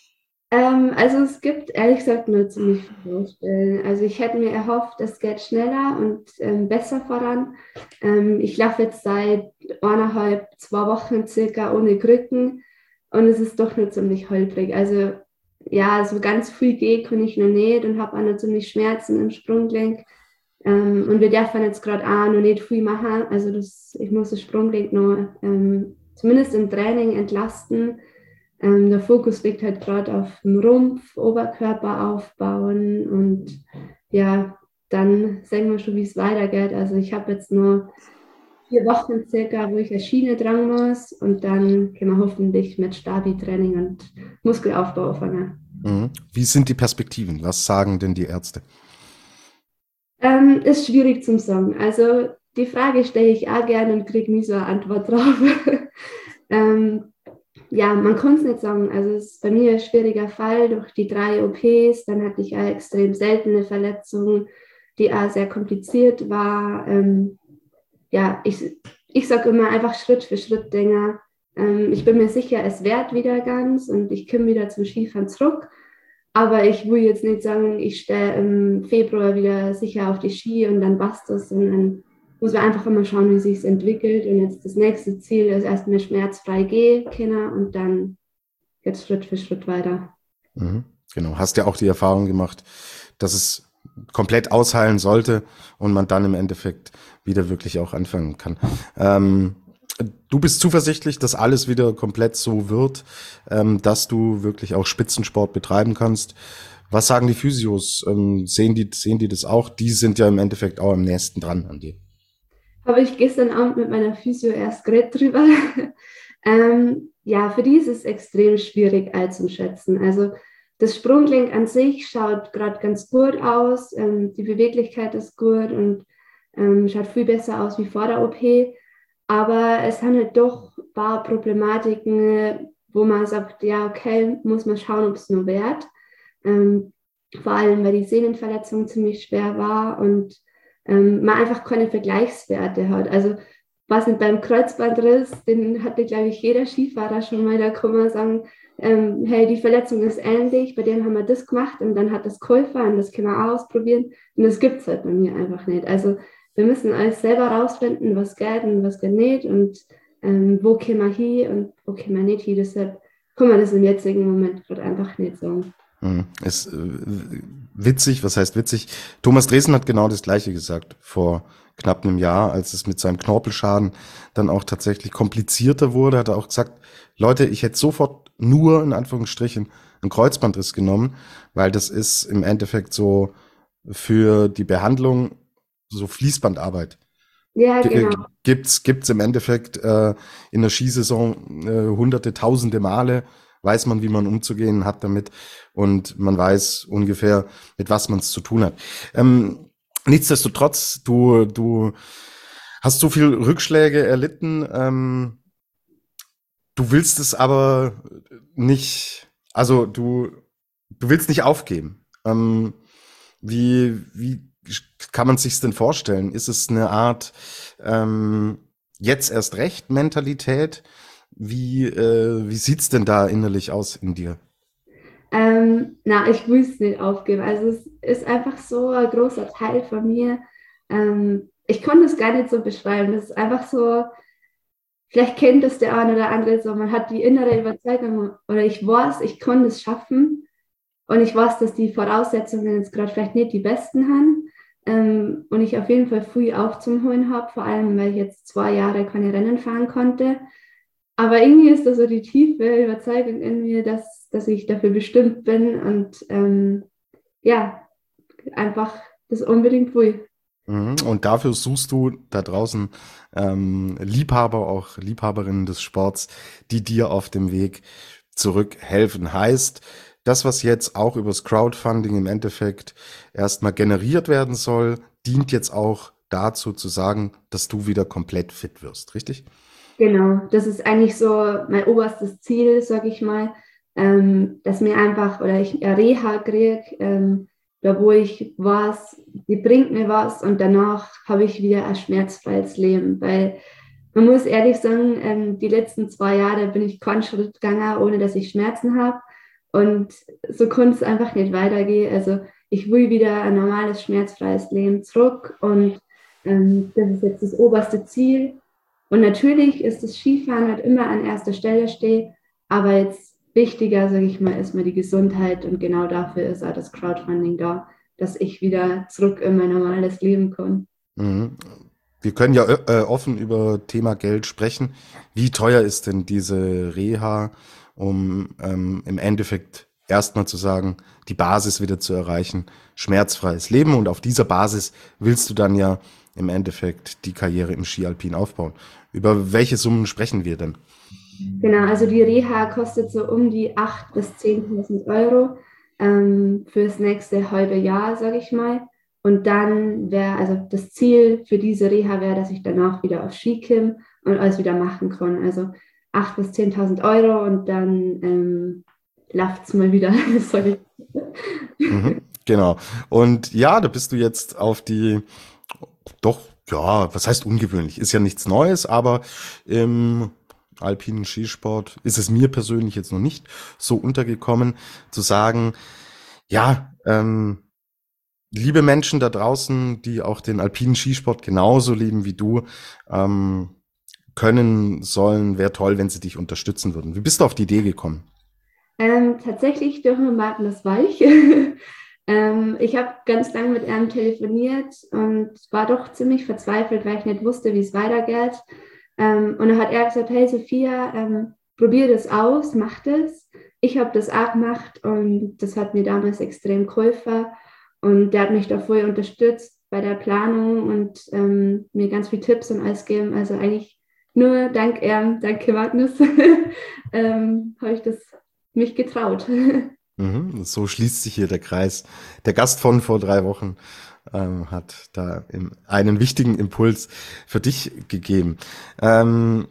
Ähm, also es gibt ehrlich gesagt nur ziemlich viele Baustellen. Also ich hätte mir erhofft, es geht schneller und ähm, besser voran. Ähm, ich laufe jetzt seit eineinhalb, zwei Wochen circa ohne Krücken und es ist doch nur ziemlich holprig. Also ja, so ganz viel gehen kann ich noch nicht und habe auch noch ziemlich Schmerzen im Sprunggelenk. Ähm, und wir dürfen jetzt gerade auch noch nicht viel machen. Also das, ich muss das Sprunggelenk noch ähm, zumindest im Training entlasten. Ähm, der Fokus liegt halt gerade auf dem Rumpf, Oberkörper aufbauen und ja, dann sehen wir schon, wie es weitergeht. Also ich habe jetzt nur vier Wochen circa, wo ich eine Schiene dran muss und dann können wir hoffentlich mit Stabi-Training und Muskelaufbau anfangen. Mhm. Wie sind die Perspektiven? Was sagen denn die Ärzte? Ähm, ist schwierig zu sagen. Also die Frage stelle ich auch gerne und kriege nie so eine Antwort drauf. ähm, Ja, man kann es nicht sagen. Also es ist bei mir ein schwieriger Fall durch die drei O Ps. Dann hatte ich eine extrem seltene Verletzung, die auch sehr kompliziert war. Ähm, ja, ich, ich sage immer einfach Schritt für Schritt Dinge. Ähm, ich bin mir sicher, es wird wieder ganz und ich komme wieder zum Skifahren zurück. Aber ich will jetzt nicht sagen, ich stehe im Februar wieder sicher auf die Ski und dann passt das, sondern muss man einfach immer schauen, wie sich es entwickelt. Und jetzt das nächste Ziel ist erstmal schmerzfrei gehen können und dann geht es Schritt für Schritt weiter. Mhm, genau. Hast ja auch die Erfahrung gemacht, dass es komplett ausheilen sollte und man dann im Endeffekt wieder wirklich auch anfangen kann. Ähm, du bist zuversichtlich, dass alles wieder komplett so wird, ähm, dass du wirklich auch Spitzensport betreiben kannst. Was sagen die Physios? Ähm, sehen die, sehen die das auch? Die sind ja im Endeffekt auch am nächsten dran an dir. Habe ich gestern Abend mit meiner Physio erst geredet drüber. ähm, ja, für die ist es extrem schwierig einzuschätzen. Also das Sprunggelenk an sich schaut gerade ganz gut aus. Ähm, die Beweglichkeit ist gut und ähm, schaut viel besser aus wie vor der O P. Aber es haben halt doch ein paar Problematiken, wo man sagt, ja, okay, muss man schauen, ob es nur wert. Ähm, vor allem, weil die Sehnenverletzung ziemlich schwer war und ähm, man einfach keine Vergleichswerte hat. Also was nicht beim Kreuzbandriss, den hatte, glaube ich, jeder Skifahrer schon mal, da kann man sagen, ähm, hey, die Verletzung ist ähnlich, bei denen haben wir das gemacht und dann hat das geholfen und das können wir auch ausprobieren und das gibt es halt bei mir einfach nicht. Also wir müssen alles selber rausfinden, was geht und was geht nicht und ähm, wo können wir hin und wo können wir nicht hin. Deshalb kann man das im jetzigen Moment gerade einfach nicht sagen. Hm. Ist äh, witzig, was heißt witzig? Thomas Dresen hat genau das Gleiche gesagt vor knapp einem Jahr, als es mit seinem Knorpelschaden dann auch tatsächlich komplizierter wurde, hat er auch gesagt, Leute, ich hätte sofort nur in Anführungsstrichen einen Kreuzbandriss genommen, weil das ist im Endeffekt so für die Behandlung so Fließbandarbeit. Ja, genau. Gibt's, gibt's im Endeffekt äh, in der Skisaison äh, hunderte, tausende Male, weiß man, wie man umzugehen hat damit und man weiß ungefähr, mit was man es zu tun hat. Ähm, nichtsdestotrotz, du, du hast so viel Rückschläge erlitten, ähm, du willst es aber nicht, also du, du willst nicht aufgeben. Ähm, wie, wie kann man sich's denn vorstellen? Ist es eine Art ähm, jetzt erst recht Mentalität? Wie, äh, wie sieht's denn da innerlich aus in dir? Ähm, na, ich will es nicht aufgeben. Also es ist einfach so ein großer Teil von mir. Ähm, ich konnte es gar nicht so beschreiben. Das ist einfach so, vielleicht kennt das der eine oder andere so, man hat die innere Überzeugung oder ich weiß, ich konnte es schaffen und ich weiß, dass die Voraussetzungen jetzt gerade vielleicht nicht die besten haben ähm, und ich auf jeden Fall früh aufzuholen habe, vor allem, weil ich jetzt zwei Jahre keine Rennen fahren konnte. Aber irgendwie ist da so die tiefe Überzeugung in mir, dass, dass ich dafür bestimmt bin und ähm, ja, einfach das unbedingt will. Mhm. Und dafür suchst du da draußen ähm, Liebhaber, auch Liebhaberinnen des Sports, die dir auf dem Weg zurück helfen. Heißt, das, was jetzt auch übers Crowdfunding im Endeffekt erstmal generiert werden soll, dient jetzt auch dazu zu sagen, dass du wieder komplett fit wirst, richtig? Genau, das ist eigentlich so mein oberstes Ziel, sage ich mal, ähm, dass mir einfach, oder ich eine Reha kriege, ähm, da wo ich was, die bringt mir was und danach habe ich wieder ein schmerzfreies Leben, weil man muss ehrlich sagen, ähm, die letzten zwei Jahre bin ich keinen Schritt gegangen, ohne dass ich Schmerzen habe und so konnte es einfach nicht weitergehen, also ich will wieder ein normales, schmerzfreies Leben zurück und ähm, das ist jetzt das oberste Ziel. Und natürlich ist das Skifahren halt immer an erster Stelle stehen, aber jetzt wichtiger, sage ich mal, ist mir die Gesundheit und genau dafür ist auch das Crowdfunding da, dass ich wieder zurück in mein normales Leben komme. Mhm. Wir können ja äh, offen über Thema Geld sprechen. Wie teuer ist denn diese Reha, um ähm, im Endeffekt erstmal zu sagen, die Basis wieder zu erreichen, schmerzfreies Leben und auf dieser Basis willst du dann ja im Endeffekt die Karriere im Ski-Alpin aufbauen. Über welche Summen sprechen wir denn? Genau, also die Reha kostet so um die achttausend bis zehntausend Euro ähm, fürs nächste halbe Jahr, sage ich mal. Und dann wäre, also das Ziel für diese Reha wäre, dass ich danach wieder auf Ski komme und alles wieder machen kann. Also achttausend bis zehntausend Euro und dann ähm, läuft es mal wieder, sorry. Mhm, genau. Und ja, da bist du jetzt auf die, doch, ja, was heißt ungewöhnlich? Ist ja nichts Neues, aber im alpinen Skisport ist es mir persönlich jetzt noch nicht so untergekommen, zu sagen, ja, ähm, liebe Menschen da draußen, die auch den alpinen Skisport genauso lieben wie du, ähm, können, sollen, wäre toll, wenn sie dich unterstützen würden. Wie bist du auf die Idee gekommen? Ähm, tatsächlich durch Magnus Walch. ähm, ich habe ganz lange mit ihm telefoniert und war doch ziemlich verzweifelt, weil ich nicht wusste, wie es weitergeht. Ähm, und dann hat er gesagt, hey Sophia, ähm, probier das aus, mach das. Ich habe das auch gemacht und das hat mir damals extrem geholfen. Und der hat mich da voll unterstützt bei der Planung und ähm, mir ganz viele Tipps und alles gegeben. Also eigentlich nur dank er, danke Magnus, ähm, habe ich das mich getraut. Mhm, so schließt sich hier der Kreis. Der Gast von vor drei Wochen ähm, hat da im, einen wichtigen Impuls für dich gegeben. Ähm,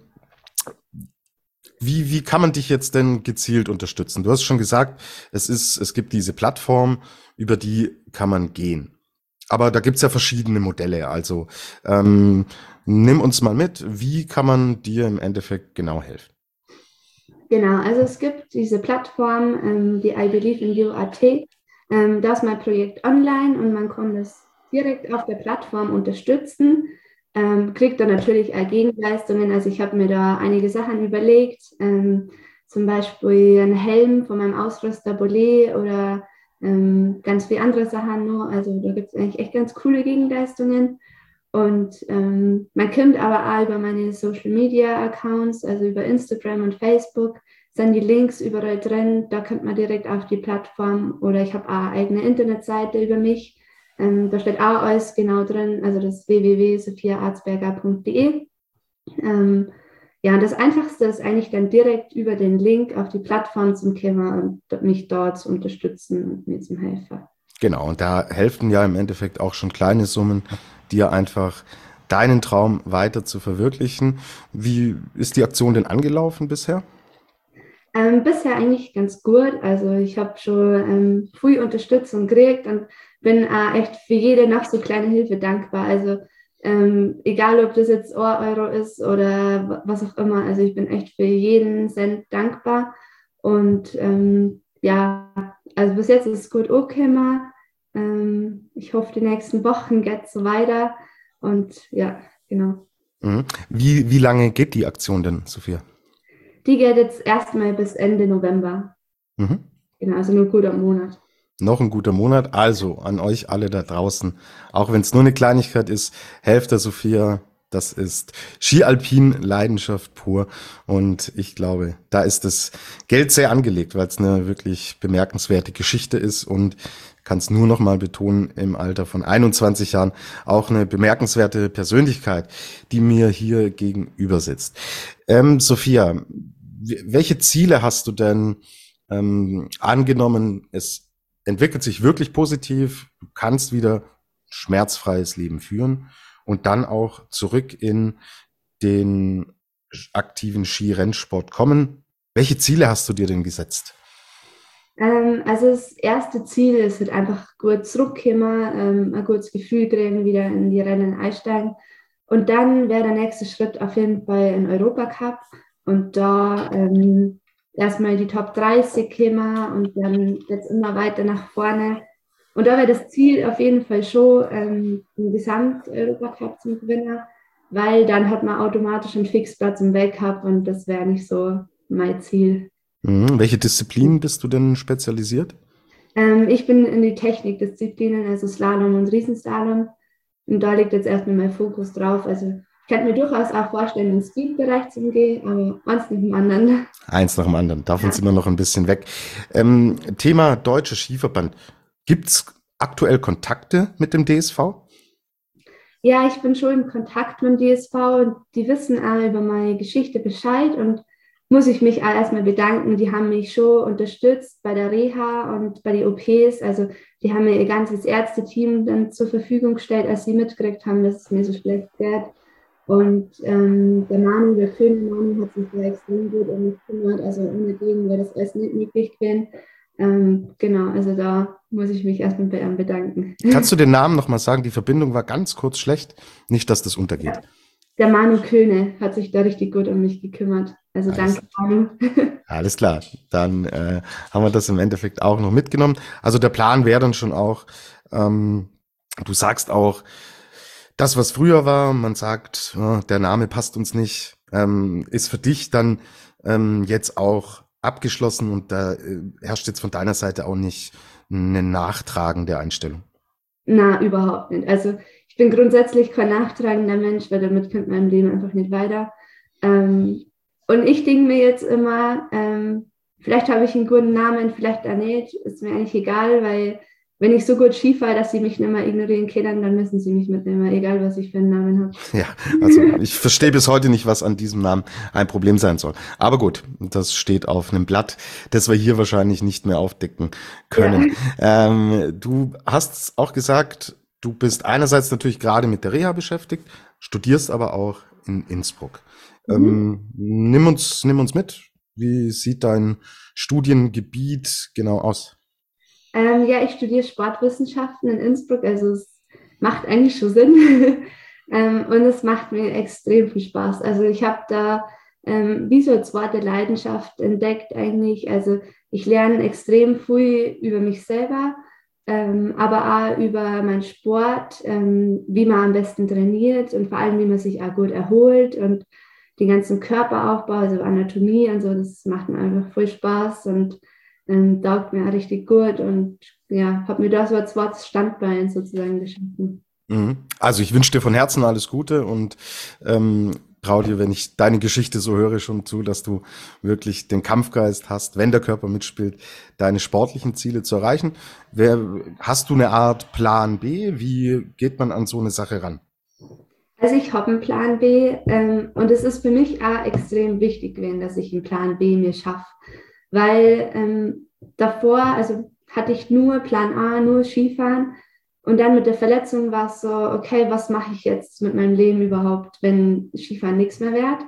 wie, wie kann man dich jetzt denn gezielt unterstützen? Du hast schon gesagt, es ist, es gibt diese Plattform, über die kann man gehen. Aber da gibt's ja verschiedene Modelle. Also ähm, nimm uns mal mit, wie kann man dir im Endeffekt genau helfen? Genau, also es gibt diese Plattform, ähm, die I Believe in You Punkt A T. Ähm, da ist mein Projekt online und man kann das direkt auf der Plattform unterstützen. Ähm, kriegt dann natürlich auch Gegenleistungen. Also ich habe mir da einige Sachen überlegt, ähm, zum Beispiel einen Helm von meinem Ausrüster Bolet oder ähm, ganz viele andere Sachen noch. Also da gibt es eigentlich echt ganz coole Gegenleistungen. Und ähm, man kommt aber auch über meine Social Media Accounts, also über Instagram und Facebook, sind die Links überall drin. Da kommt man direkt auf die Plattform oder ich habe auch eine eigene Internetseite über mich. Ähm, da steht auch alles genau drin, also das w w w punkt sophia arzberger punkt d e. Ähm, ja, und das Einfachste ist eigentlich dann direkt über den Link auf die Plattform zum kommen und mich dort zu unterstützen und mir zum helfen. Genau, und da helfen ja im Endeffekt auch schon kleine Summen, dir einfach deinen Traum weiter zu verwirklichen. Wie ist die Aktion denn angelaufen bisher? Ähm, bisher eigentlich ganz gut. Also ich habe schon ähm, früh Unterstützung gekriegt und bin äh, echt für jede noch so kleine Hilfe dankbar. Also ähm, egal, ob das jetzt ein Euro ist oder was auch immer. Also ich bin echt für jeden Cent dankbar. Und ähm, ja, also bis jetzt ist es gut angekommen. Ähm, ich hoffe, die nächsten Wochen geht es so weiter. Und ja, genau. Mhm. Wie, wie lange geht die Aktion denn, Sophia? Die geht jetzt erstmal bis Ende November. Mhm. Genau, also nur gut am Monat. Noch ein guter Monat. Also an euch alle da draußen, auch wenn es nur eine Kleinigkeit ist, helft der Sophia. Das ist Ski-Alpin-Leidenschaft pur. Und ich glaube, da ist das Geld sehr angelegt, weil es eine wirklich bemerkenswerte Geschichte ist und kann es nur noch mal betonen, im Alter von einundzwanzig Jahren auch eine bemerkenswerte Persönlichkeit, die mir hier gegenüber sitzt. Ähm, Sophia, welche Ziele hast du denn ähm, angenommen? Es entwickelt sich wirklich positiv. Du kannst wieder schmerzfreies Leben führen und dann auch zurück in den aktiven Skirennsport kommen. Welche Ziele hast du dir denn gesetzt? Ähm, also das erste Ziel ist halt einfach gut zurückkommen, ähm, ein gutes Gefühl kriegen, wieder in die Rennen einsteigen. Und dann wäre der nächste Schritt auf jeden Fall ein Europacup und da ähm, erstmal die Top dreißig kommen und dann jetzt immer weiter nach vorne. Und da wäre das Ziel auf jeden Fall schon, ähm, den Gesamt-Europacup zu gewinnen, weil dann hat man automatisch einen Fixplatz im Weltcup und das wäre nicht so mein Ziel. Mhm. Welche Disziplinen bist du denn spezialisiert? Ähm, ich bin in die Technikdisziplinen, also Slalom und Riesenslalom. Und da liegt jetzt erstmal mein Fokus drauf. Also ich könnte mir durchaus auch vorstellen, in den Speed-Bereich zu gehen, aber eins nach dem anderen. Eins nach dem anderen. Davon sind wir noch ein bisschen weg. Ähm, Thema Deutscher Skiverband. Gibt's aktuell Kontakte mit dem D S V? Ja, ich bin schon in Kontakt mit dem D S V und die wissen auch über meine Geschichte Bescheid und muss ich mich auch erstmal bedanken. Die haben mich schon unterstützt bei der Reha und bei den O Ps. Also die haben mir ihr ganzes Ärzteteam dann zur Verfügung gestellt, als sie mitgekriegt haben, dass es mir so schlecht geht. Und ähm, der Manu, der König Manu, hat sich da extrem gut um mich gekümmert. Also ohne den wäre das alles nicht möglich gewesen. Ähm, genau, also da muss ich mich erstmal bei ihm bedanken. Kannst du den Namen nochmal sagen? Die Verbindung war ganz kurz schlecht. Nicht, dass das untergeht. Ja. Der Manu Köhne hat sich da richtig gut um mich gekümmert. Also Alles danke, Manu. Alles klar, dann äh, haben wir das im Endeffekt auch noch mitgenommen. Also der Plan wäre dann schon auch, ähm, du sagst auch, das, was früher war, man sagt, oh, der Name passt uns nicht, ähm, ist für dich dann ähm, jetzt auch abgeschlossen und da äh, herrscht jetzt von deiner Seite auch nicht ein Nachtragen der Einstellung. Na, überhaupt nicht. Also ich bin grundsätzlich kein nachtragender Mensch, weil damit kommt man im Leben einfach nicht weiter. Ähm, und ich denke mir jetzt immer, ähm, vielleicht habe ich einen guten Namen, vielleicht auch nicht, ist mir eigentlich egal, weil wenn ich so gut Ski fahre, dass sie mich nicht mehr ignorieren können, dann müssen sie mich mitnehmen, egal was ich für einen Namen habe. Ja, also ich verstehe bis heute nicht, was an diesem Namen ein Problem sein soll. Aber gut, das steht auf einem Blatt, das wir hier wahrscheinlich nicht mehr aufdecken können. Ja. Ähm, du hast auch gesagt, du bist einerseits natürlich gerade mit der Reha beschäftigt, studierst aber auch in Innsbruck. Mhm. Ähm, nimm uns, nimm uns mit. Wie sieht dein Studiengebiet genau aus? Ähm, ja, ich studiere Sportwissenschaften in Innsbruck, also es macht eigentlich schon Sinn ähm, und es macht mir extrem viel Spaß. Also ich habe da ähm, wie so eine zweite Leidenschaft entdeckt eigentlich. Also ich lerne extrem viel über mich selber, ähm, aber auch über meinen Sport, ähm, wie man am besten trainiert und vor allem, wie man sich auch gut erholt und den ganzen Körperaufbau, also Anatomie und so, das macht mir einfach voll Spaß und ähm, taugt mir auch richtig gut und ja, habe mir da so ein zweites Standbein sozusagen geschaffen. Also ich wünsche dir von Herzen alles Gute und ähm, trau dir, wenn ich deine Geschichte so höre, schon zu, dass du wirklich den Kampfgeist hast, wenn der Körper mitspielt, deine sportlichen Ziele zu erreichen. Wer, hast du eine Art Plan B? Wie geht man an so eine Sache ran? Also ich habe einen Plan B ähm, und es ist für mich auch extrem wichtig gewesen, dass ich einen Plan B mir schaffe. Weil ähm, davor, also hatte ich nur Plan A, nur Skifahren und dann mit der Verletzung war es so, okay, was mache ich jetzt mit meinem Leben überhaupt, wenn Skifahren nichts mehr wird?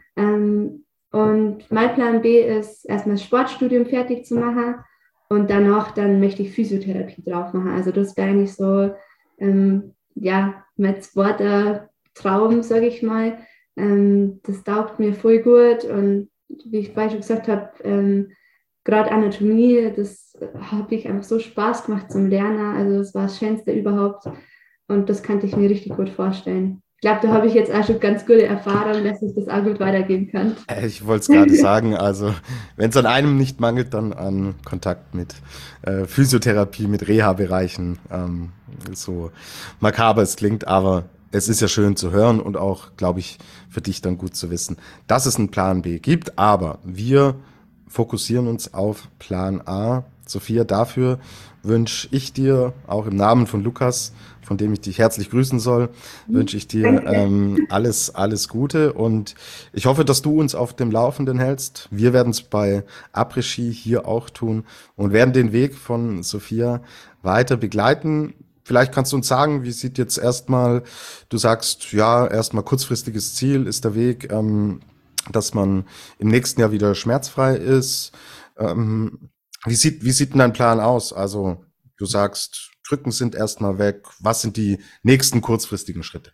Ähm, und mein Plan B ist, erstmal das Sportstudium fertig zu machen und danach dann möchte ich Physiotherapie drauf machen. Also das wäre eigentlich so, ähm, ja, mein zweiter Traum, sage ich mal. Ähm, das taugt mir voll gut und wie ich vorhin schon gesagt habe, ähm, gerade Anatomie, das habe ich einfach so Spaß gemacht zum Lernen. Also das war das Schönste überhaupt und das kannte ich mir richtig gut vorstellen. Ich glaube, da habe ich jetzt auch schon ganz gute Erfahrung, dass ich das auch gut weitergeben kann. Ich wollte es gerade sagen, also wenn es an einem nicht mangelt, dann an Kontakt mit äh, Physiotherapie, mit Reha-Bereichen. Ähm, so makaber es klingt, aber es ist ja schön zu hören und auch, glaube ich, für dich dann gut zu wissen, dass es einen Plan B gibt. Aber wir fokussieren uns auf Plan A. Sophia, dafür wünsche ich dir, auch im Namen von Lukas, von dem ich dich herzlich grüßen soll, wünsche ich dir ähm, alles, alles Gute und ich hoffe, dass du uns auf dem Laufenden hältst. Wir werden es bei Après-Ski hier auch tun und werden den Weg von Sophia weiter begleiten. Vielleicht kannst du uns sagen, wie sieht jetzt erstmal, du sagst, ja, erstmal kurzfristiges Ziel ist der Weg, ähm, dass man im nächsten Jahr wieder schmerzfrei ist. Ähm, wie sieht, wie sieht denn dein Plan aus? Also, du sagst, Krücken sind erstmal weg. Was sind die nächsten kurzfristigen Schritte?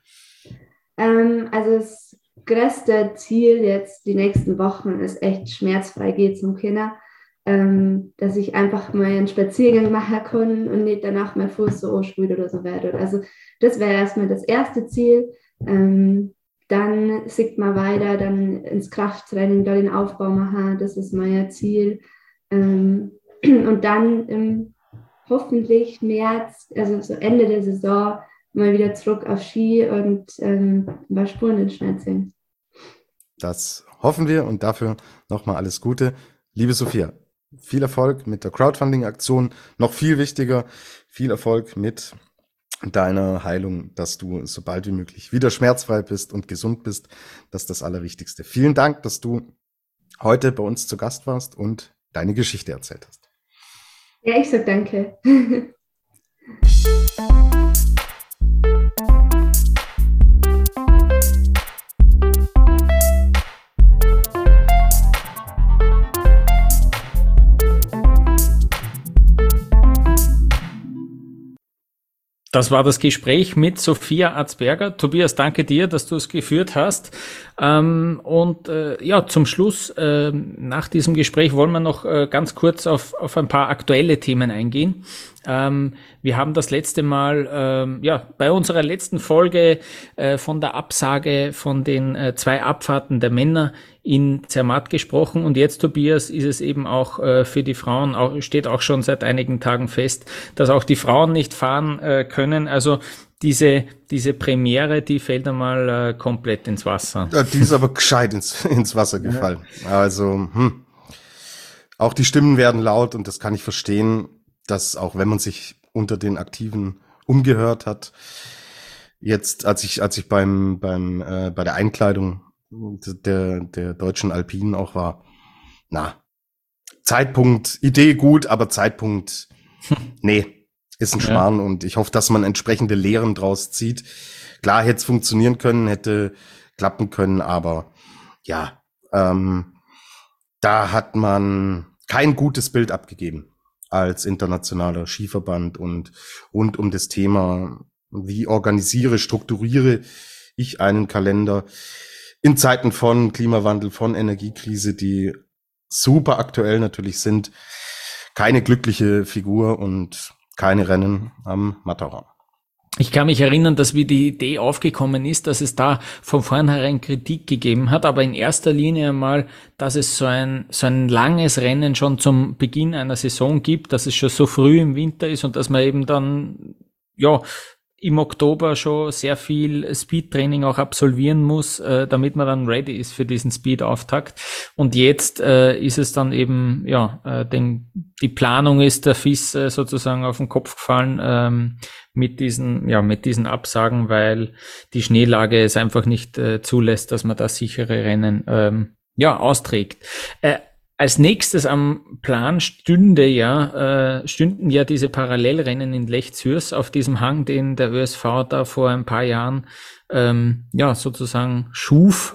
Ähm, also, das größte Ziel jetzt die nächsten Wochen ist echt schmerzfrei gehen zum Kinder. Ähm, dass ich einfach mal einen Spaziergang machen kann und nicht danach mein Fuß so anspült oder so wird. Also das wäre erstmal das erste Ziel. Ähm, dann sieht man weiter, dann ins Krafttraining, da den Aufbau machen, das ist mein Ziel. Ähm, und dann im hoffentlich März, also so Ende der Saison, mal wieder zurück auf Ski und ähm, ein paar Spuren in Schnee ziehen. Das hoffen wir und dafür nochmal alles Gute. Liebe Sophia, viel Erfolg mit der Crowdfunding-Aktion. Noch viel wichtiger, viel Erfolg mit deiner Heilung, dass du so bald wie möglich wieder schmerzfrei bist und gesund bist. Das ist das Allerwichtigste. Vielen Dank, dass du heute bei uns zu Gast warst und deine Geschichte erzählt hast. Ja, ich sag danke. Das war das Gespräch mit Sophia Atzberger. Tobias, danke dir, dass du es geführt hast. Ähm, und äh, ja, zum Schluss, äh, nach diesem Gespräch wollen wir noch äh, ganz kurz auf, auf ein paar aktuelle Themen eingehen. Ähm, wir haben das letzte Mal, ähm, ja, bei unserer letzten Folge äh, von der Absage von den äh, zwei Abfahrten der Männer in Zermatt gesprochen und jetzt, Tobias, ist es eben auch äh, für die Frauen, auch, steht auch schon seit einigen Tagen fest, dass auch die Frauen nicht fahren äh, können. Also diese, diese Premiere, die fällt einmal äh, komplett ins Wasser. Ja, die ist aber gescheit ins, ins Wasser gefallen. Ja. Also, hm. Auch die Stimmen werden laut und das kann ich verstehen, dass auch wenn man sich unter den Aktiven umgehört hat, jetzt, als ich, als ich beim, beim, äh, bei der Einkleidung der, der deutschen Alpinen auch war, na, Zeitpunkt, Idee gut, aber Zeitpunkt, nee, ist ein Schmarrn, ja. Und ich hoffe, dass man entsprechende Lehren draus zieht. Klar, hätte es funktionieren können, hätte klappen können, aber ja, ähm, da hat man kein gutes Bild abgegeben als internationaler Skiverband und rund um das Thema, wie organisiere, strukturiere ich einen Kalender in Zeiten von Klimawandel, von Energiekrise, die super aktuell natürlich sind. Keine glückliche Figur und keine Rennen am Matterhorn. Ich kann mich erinnern, dass wie die Idee aufgekommen ist, dass es da von vornherein Kritik gegeben hat, aber in erster Linie einmal, dass es so ein, so ein langes Rennen schon zum Beginn einer Saison gibt, dass es schon so früh im Winter ist und dass man eben dann, ja, im Oktober schon sehr viel Speed-Training auch absolvieren muss, äh, damit man dann ready ist für diesen Speed-Auftakt. Und jetzt äh, ist es dann eben, ja, äh, den, die Planung ist der F I S äh, sozusagen auf den Kopf gefallen ähm, mit diesen, ja, mit diesen Absagen, weil die Schneelage es einfach nicht äh, zulässt, dass man da sichere Rennen ähm, ja austrägt. Äh, Als nächstes am Plan stünde ja, äh, stünden ja diese Parallelrennen in Lech Zürs auf diesem Hang, den der Ö S V da vor ein paar Jahren ähm, ja sozusagen schuf.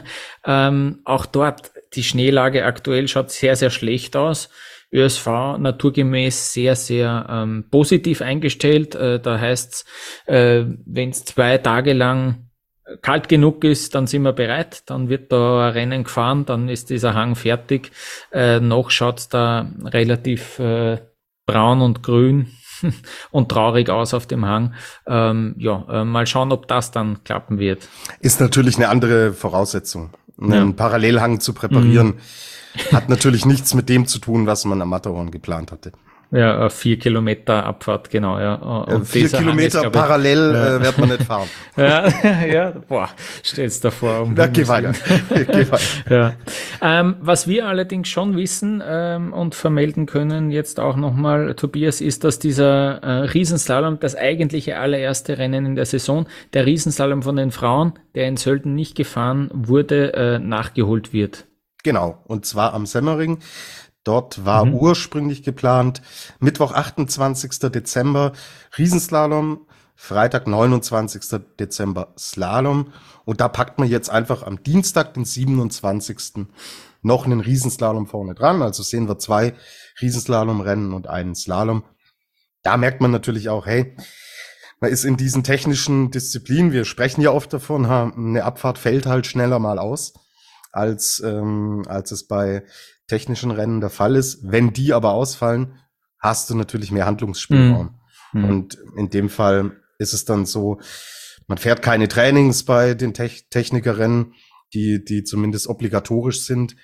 ähm, auch dort die Schneelage aktuell schaut sehr, sehr schlecht aus. Ö S V naturgemäß sehr, sehr ähm, positiv eingestellt. Äh, da heißt's, äh, wenn es zwei Tage lang kalt genug ist, dann sind wir bereit, dann wird da ein Rennen gefahren, dann ist dieser Hang fertig. Äh, noch schaut's da relativ äh, braun und grün und traurig aus auf dem Hang. Ähm, ja, äh, mal schauen, ob das dann klappen wird. Ist natürlich eine andere Voraussetzung. Einen ja. Parallelhang zu präparieren, mhm. hat natürlich nichts mit dem zu tun, was man am Matterhorn geplant hatte. Ja, vier Kilometer Abfahrt, genau, ja. Und vier Kilometer ist, parallel ich, ja. äh, wird man nicht fahren. Ja, ja, boah, stell's dir vor. Um ja, geh weiter. geh weiter. Ja. Ähm, was wir allerdings schon wissen ähm, und vermelden können jetzt auch nochmal, Tobias, ist, dass dieser äh, Riesenslalom, das eigentliche allererste Rennen in der Saison, der Riesenslalom von den Frauen, der in Sölden nicht gefahren wurde, äh, nachgeholt wird. Genau, und zwar am Semmering. Dort war mhm. ursprünglich geplant, Mittwoch, achtundzwanzigster Dezember, Riesenslalom, Freitag, neunundzwanzigster Dezember, Slalom. Und da packt man jetzt einfach am Dienstag, den siebenundzwanzigsten noch einen Riesenslalom vorne dran. Also sehen wir zwei Riesenslalom-Rennen und einen Slalom. Da merkt man natürlich auch, hey, man ist in diesen technischen Disziplinen, wir sprechen ja oft davon, eine Abfahrt fällt halt schneller mal aus, als, ähm, als es bei technischen Rennen der Fall ist. Wenn die aber ausfallen, hast du natürlich mehr Handlungsspielraum. Mhm. Und in dem Fall ist es dann so, man fährt keine Trainings bei den Te- Technikerrennen, die, die zumindest obligatorisch sind.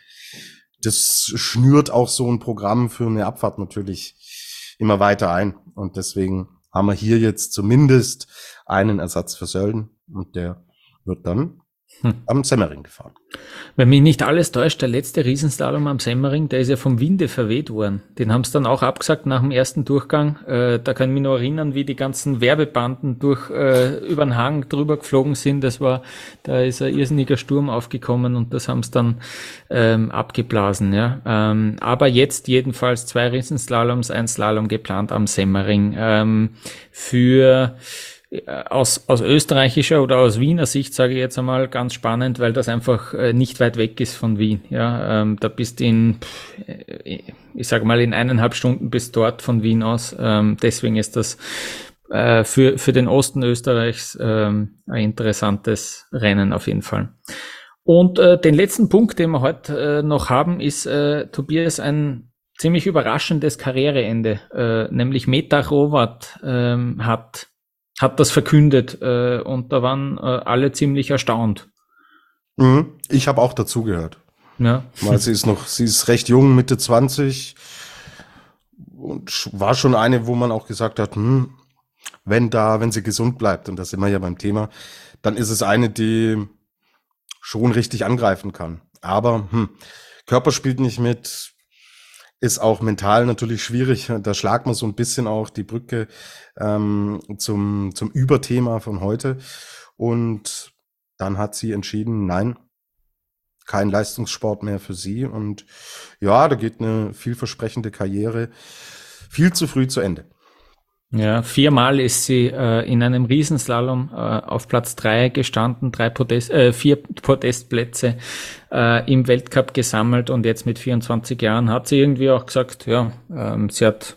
Das schnürt auch so ein Programm für eine Abfahrt natürlich immer weiter ein. Und deswegen haben wir hier jetzt zumindest einen Ersatz für Sölden und der wird dann Hm. am Semmering gefahren. Wenn mich nicht alles täuscht, der letzte Riesenslalom am Semmering, der ist ja vom Winde verweht worden. Den haben sie dann auch abgesagt nach dem ersten Durchgang. Äh, da kann ich mich noch erinnern, wie die ganzen Werbebanden durch äh, über den Hang drüber geflogen sind. Das war, da ist ein irrsinniger Sturm aufgekommen und das haben sie dann ähm, abgeblasen. Ja. Ähm, aber jetzt jedenfalls zwei Riesenslaloms, ein Slalom geplant am Semmering. Ähm, für Aus, aus österreichischer oder aus Wiener Sicht sage ich jetzt einmal ganz spannend, weil das einfach äh, nicht weit weg ist von Wien. Ja, ähm, da bist in, ich sage mal, in eineinhalb Stunden bis dort von Wien aus. Ähm, deswegen ist das äh, für für den Osten Österreichs ähm, ein interessantes Rennen auf jeden Fall. Und äh, den letzten Punkt, den wir heute äh, noch haben, ist äh, Tobias ein ziemlich überraschendes Karriereende, äh, nämlich Meta Hrovat ähm, hat hat das verkündet äh, und da waren äh, alle ziemlich erstaunt. Mhm. Ich habe auch dazugehört. Ja. Weil sie ist noch, sie ist recht jung, Mitte zwanzig und war schon eine, wo man auch gesagt hat, hm, wenn da, wenn sie gesund bleibt, und da sind wir ja beim Thema, dann ist es eine, die schon richtig angreifen kann. Aber hm, Körper spielt nicht mit, ist auch mental natürlich schwierig. Da schlagt man so ein bisschen auch die Brücke ähm, zum, zum Überthema von heute. Und dann hat sie entschieden, nein, kein Leistungssport mehr für sie. Und ja, da geht eine vielversprechende Karriere viel zu früh zu Ende. Ja, viermal ist sie äh, in einem Riesenslalom äh, auf Platz drei gestanden, drei Podest, äh, vier Podestplätze äh, im Weltcup gesammelt, und jetzt mit vierundzwanzig Jahren hat sie irgendwie auch gesagt, ja, ähm, sie hat,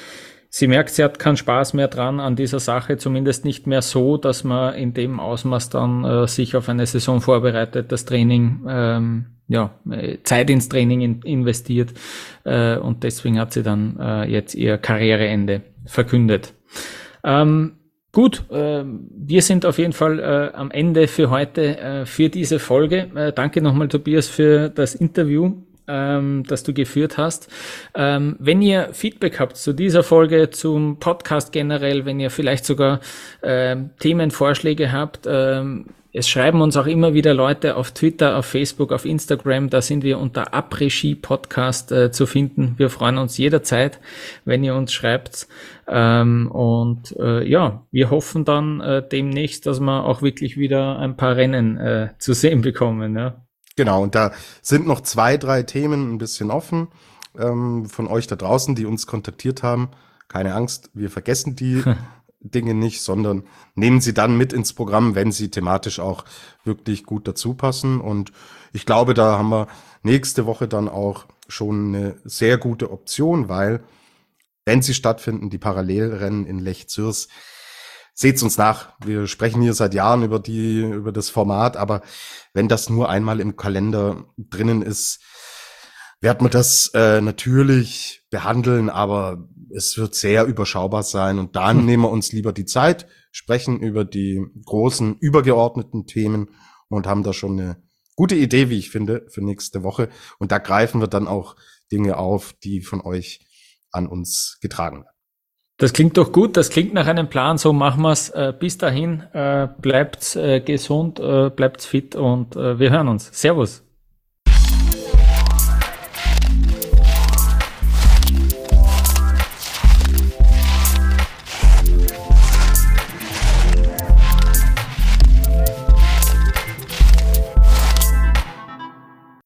sie merkt, sie hat keinen Spaß mehr dran an dieser Sache, zumindest nicht mehr so, dass man in dem Ausmaß dann äh, sich auf eine Saison vorbereitet, das Training, ähm, ja, Zeit ins Training in, investiert, äh, und deswegen hat sie dann äh, jetzt ihr Karriereende verkündet. Ähm, gut, äh, wir sind auf jeden Fall äh, am Ende für heute, äh, für diese Folge. Äh, danke nochmal, Tobias, für das Interview, ähm, das du geführt hast. Ähm, wenn ihr Feedback habt zu dieser Folge, zum Podcast generell, wenn ihr vielleicht sogar äh, Themenvorschläge habt, ähm, es schreiben uns auch immer wieder Leute auf Twitter, auf Facebook, auf Instagram, da sind wir unter Après-Ski Podcast äh, zu finden. Wir freuen uns jederzeit, wenn ihr uns schreibt. Ähm, und äh, ja, wir hoffen dann äh, demnächst, dass wir auch wirklich wieder ein paar Rennen äh, zu sehen bekommen. Ja. Genau, und da sind noch zwei, drei Themen ein bisschen offen ähm, von euch da draußen, die uns kontaktiert haben. Keine Angst, wir vergessen die Dinge nicht, sondern nehmen sie dann mit ins Programm, wenn sie thematisch auch wirklich gut dazu passen. Und ich glaube, da haben wir nächste Woche dann auch schon eine sehr gute Option, weil, wenn sie stattfinden, die Parallelrennen in Lech Zürs, seht's uns nach. Wir sprechen hier seit Jahren über die, über das Format, aber wenn das nur einmal im Kalender drinnen ist, werden wir das äh, natürlich behandeln, aber es wird sehr überschaubar sein, und dann hm. nehmen wir uns lieber die Zeit, sprechen über die großen übergeordneten Themen und haben da schon eine gute Idee, wie ich finde, für nächste Woche, und da greifen wir dann auch Dinge auf, die von euch an uns getragen werden. Das klingt doch gut, das klingt nach einem Plan, so machen wir's. Äh, bis dahin, äh, bleibt äh, gesund, äh, bleibt fit, und äh, wir hören uns. Servus.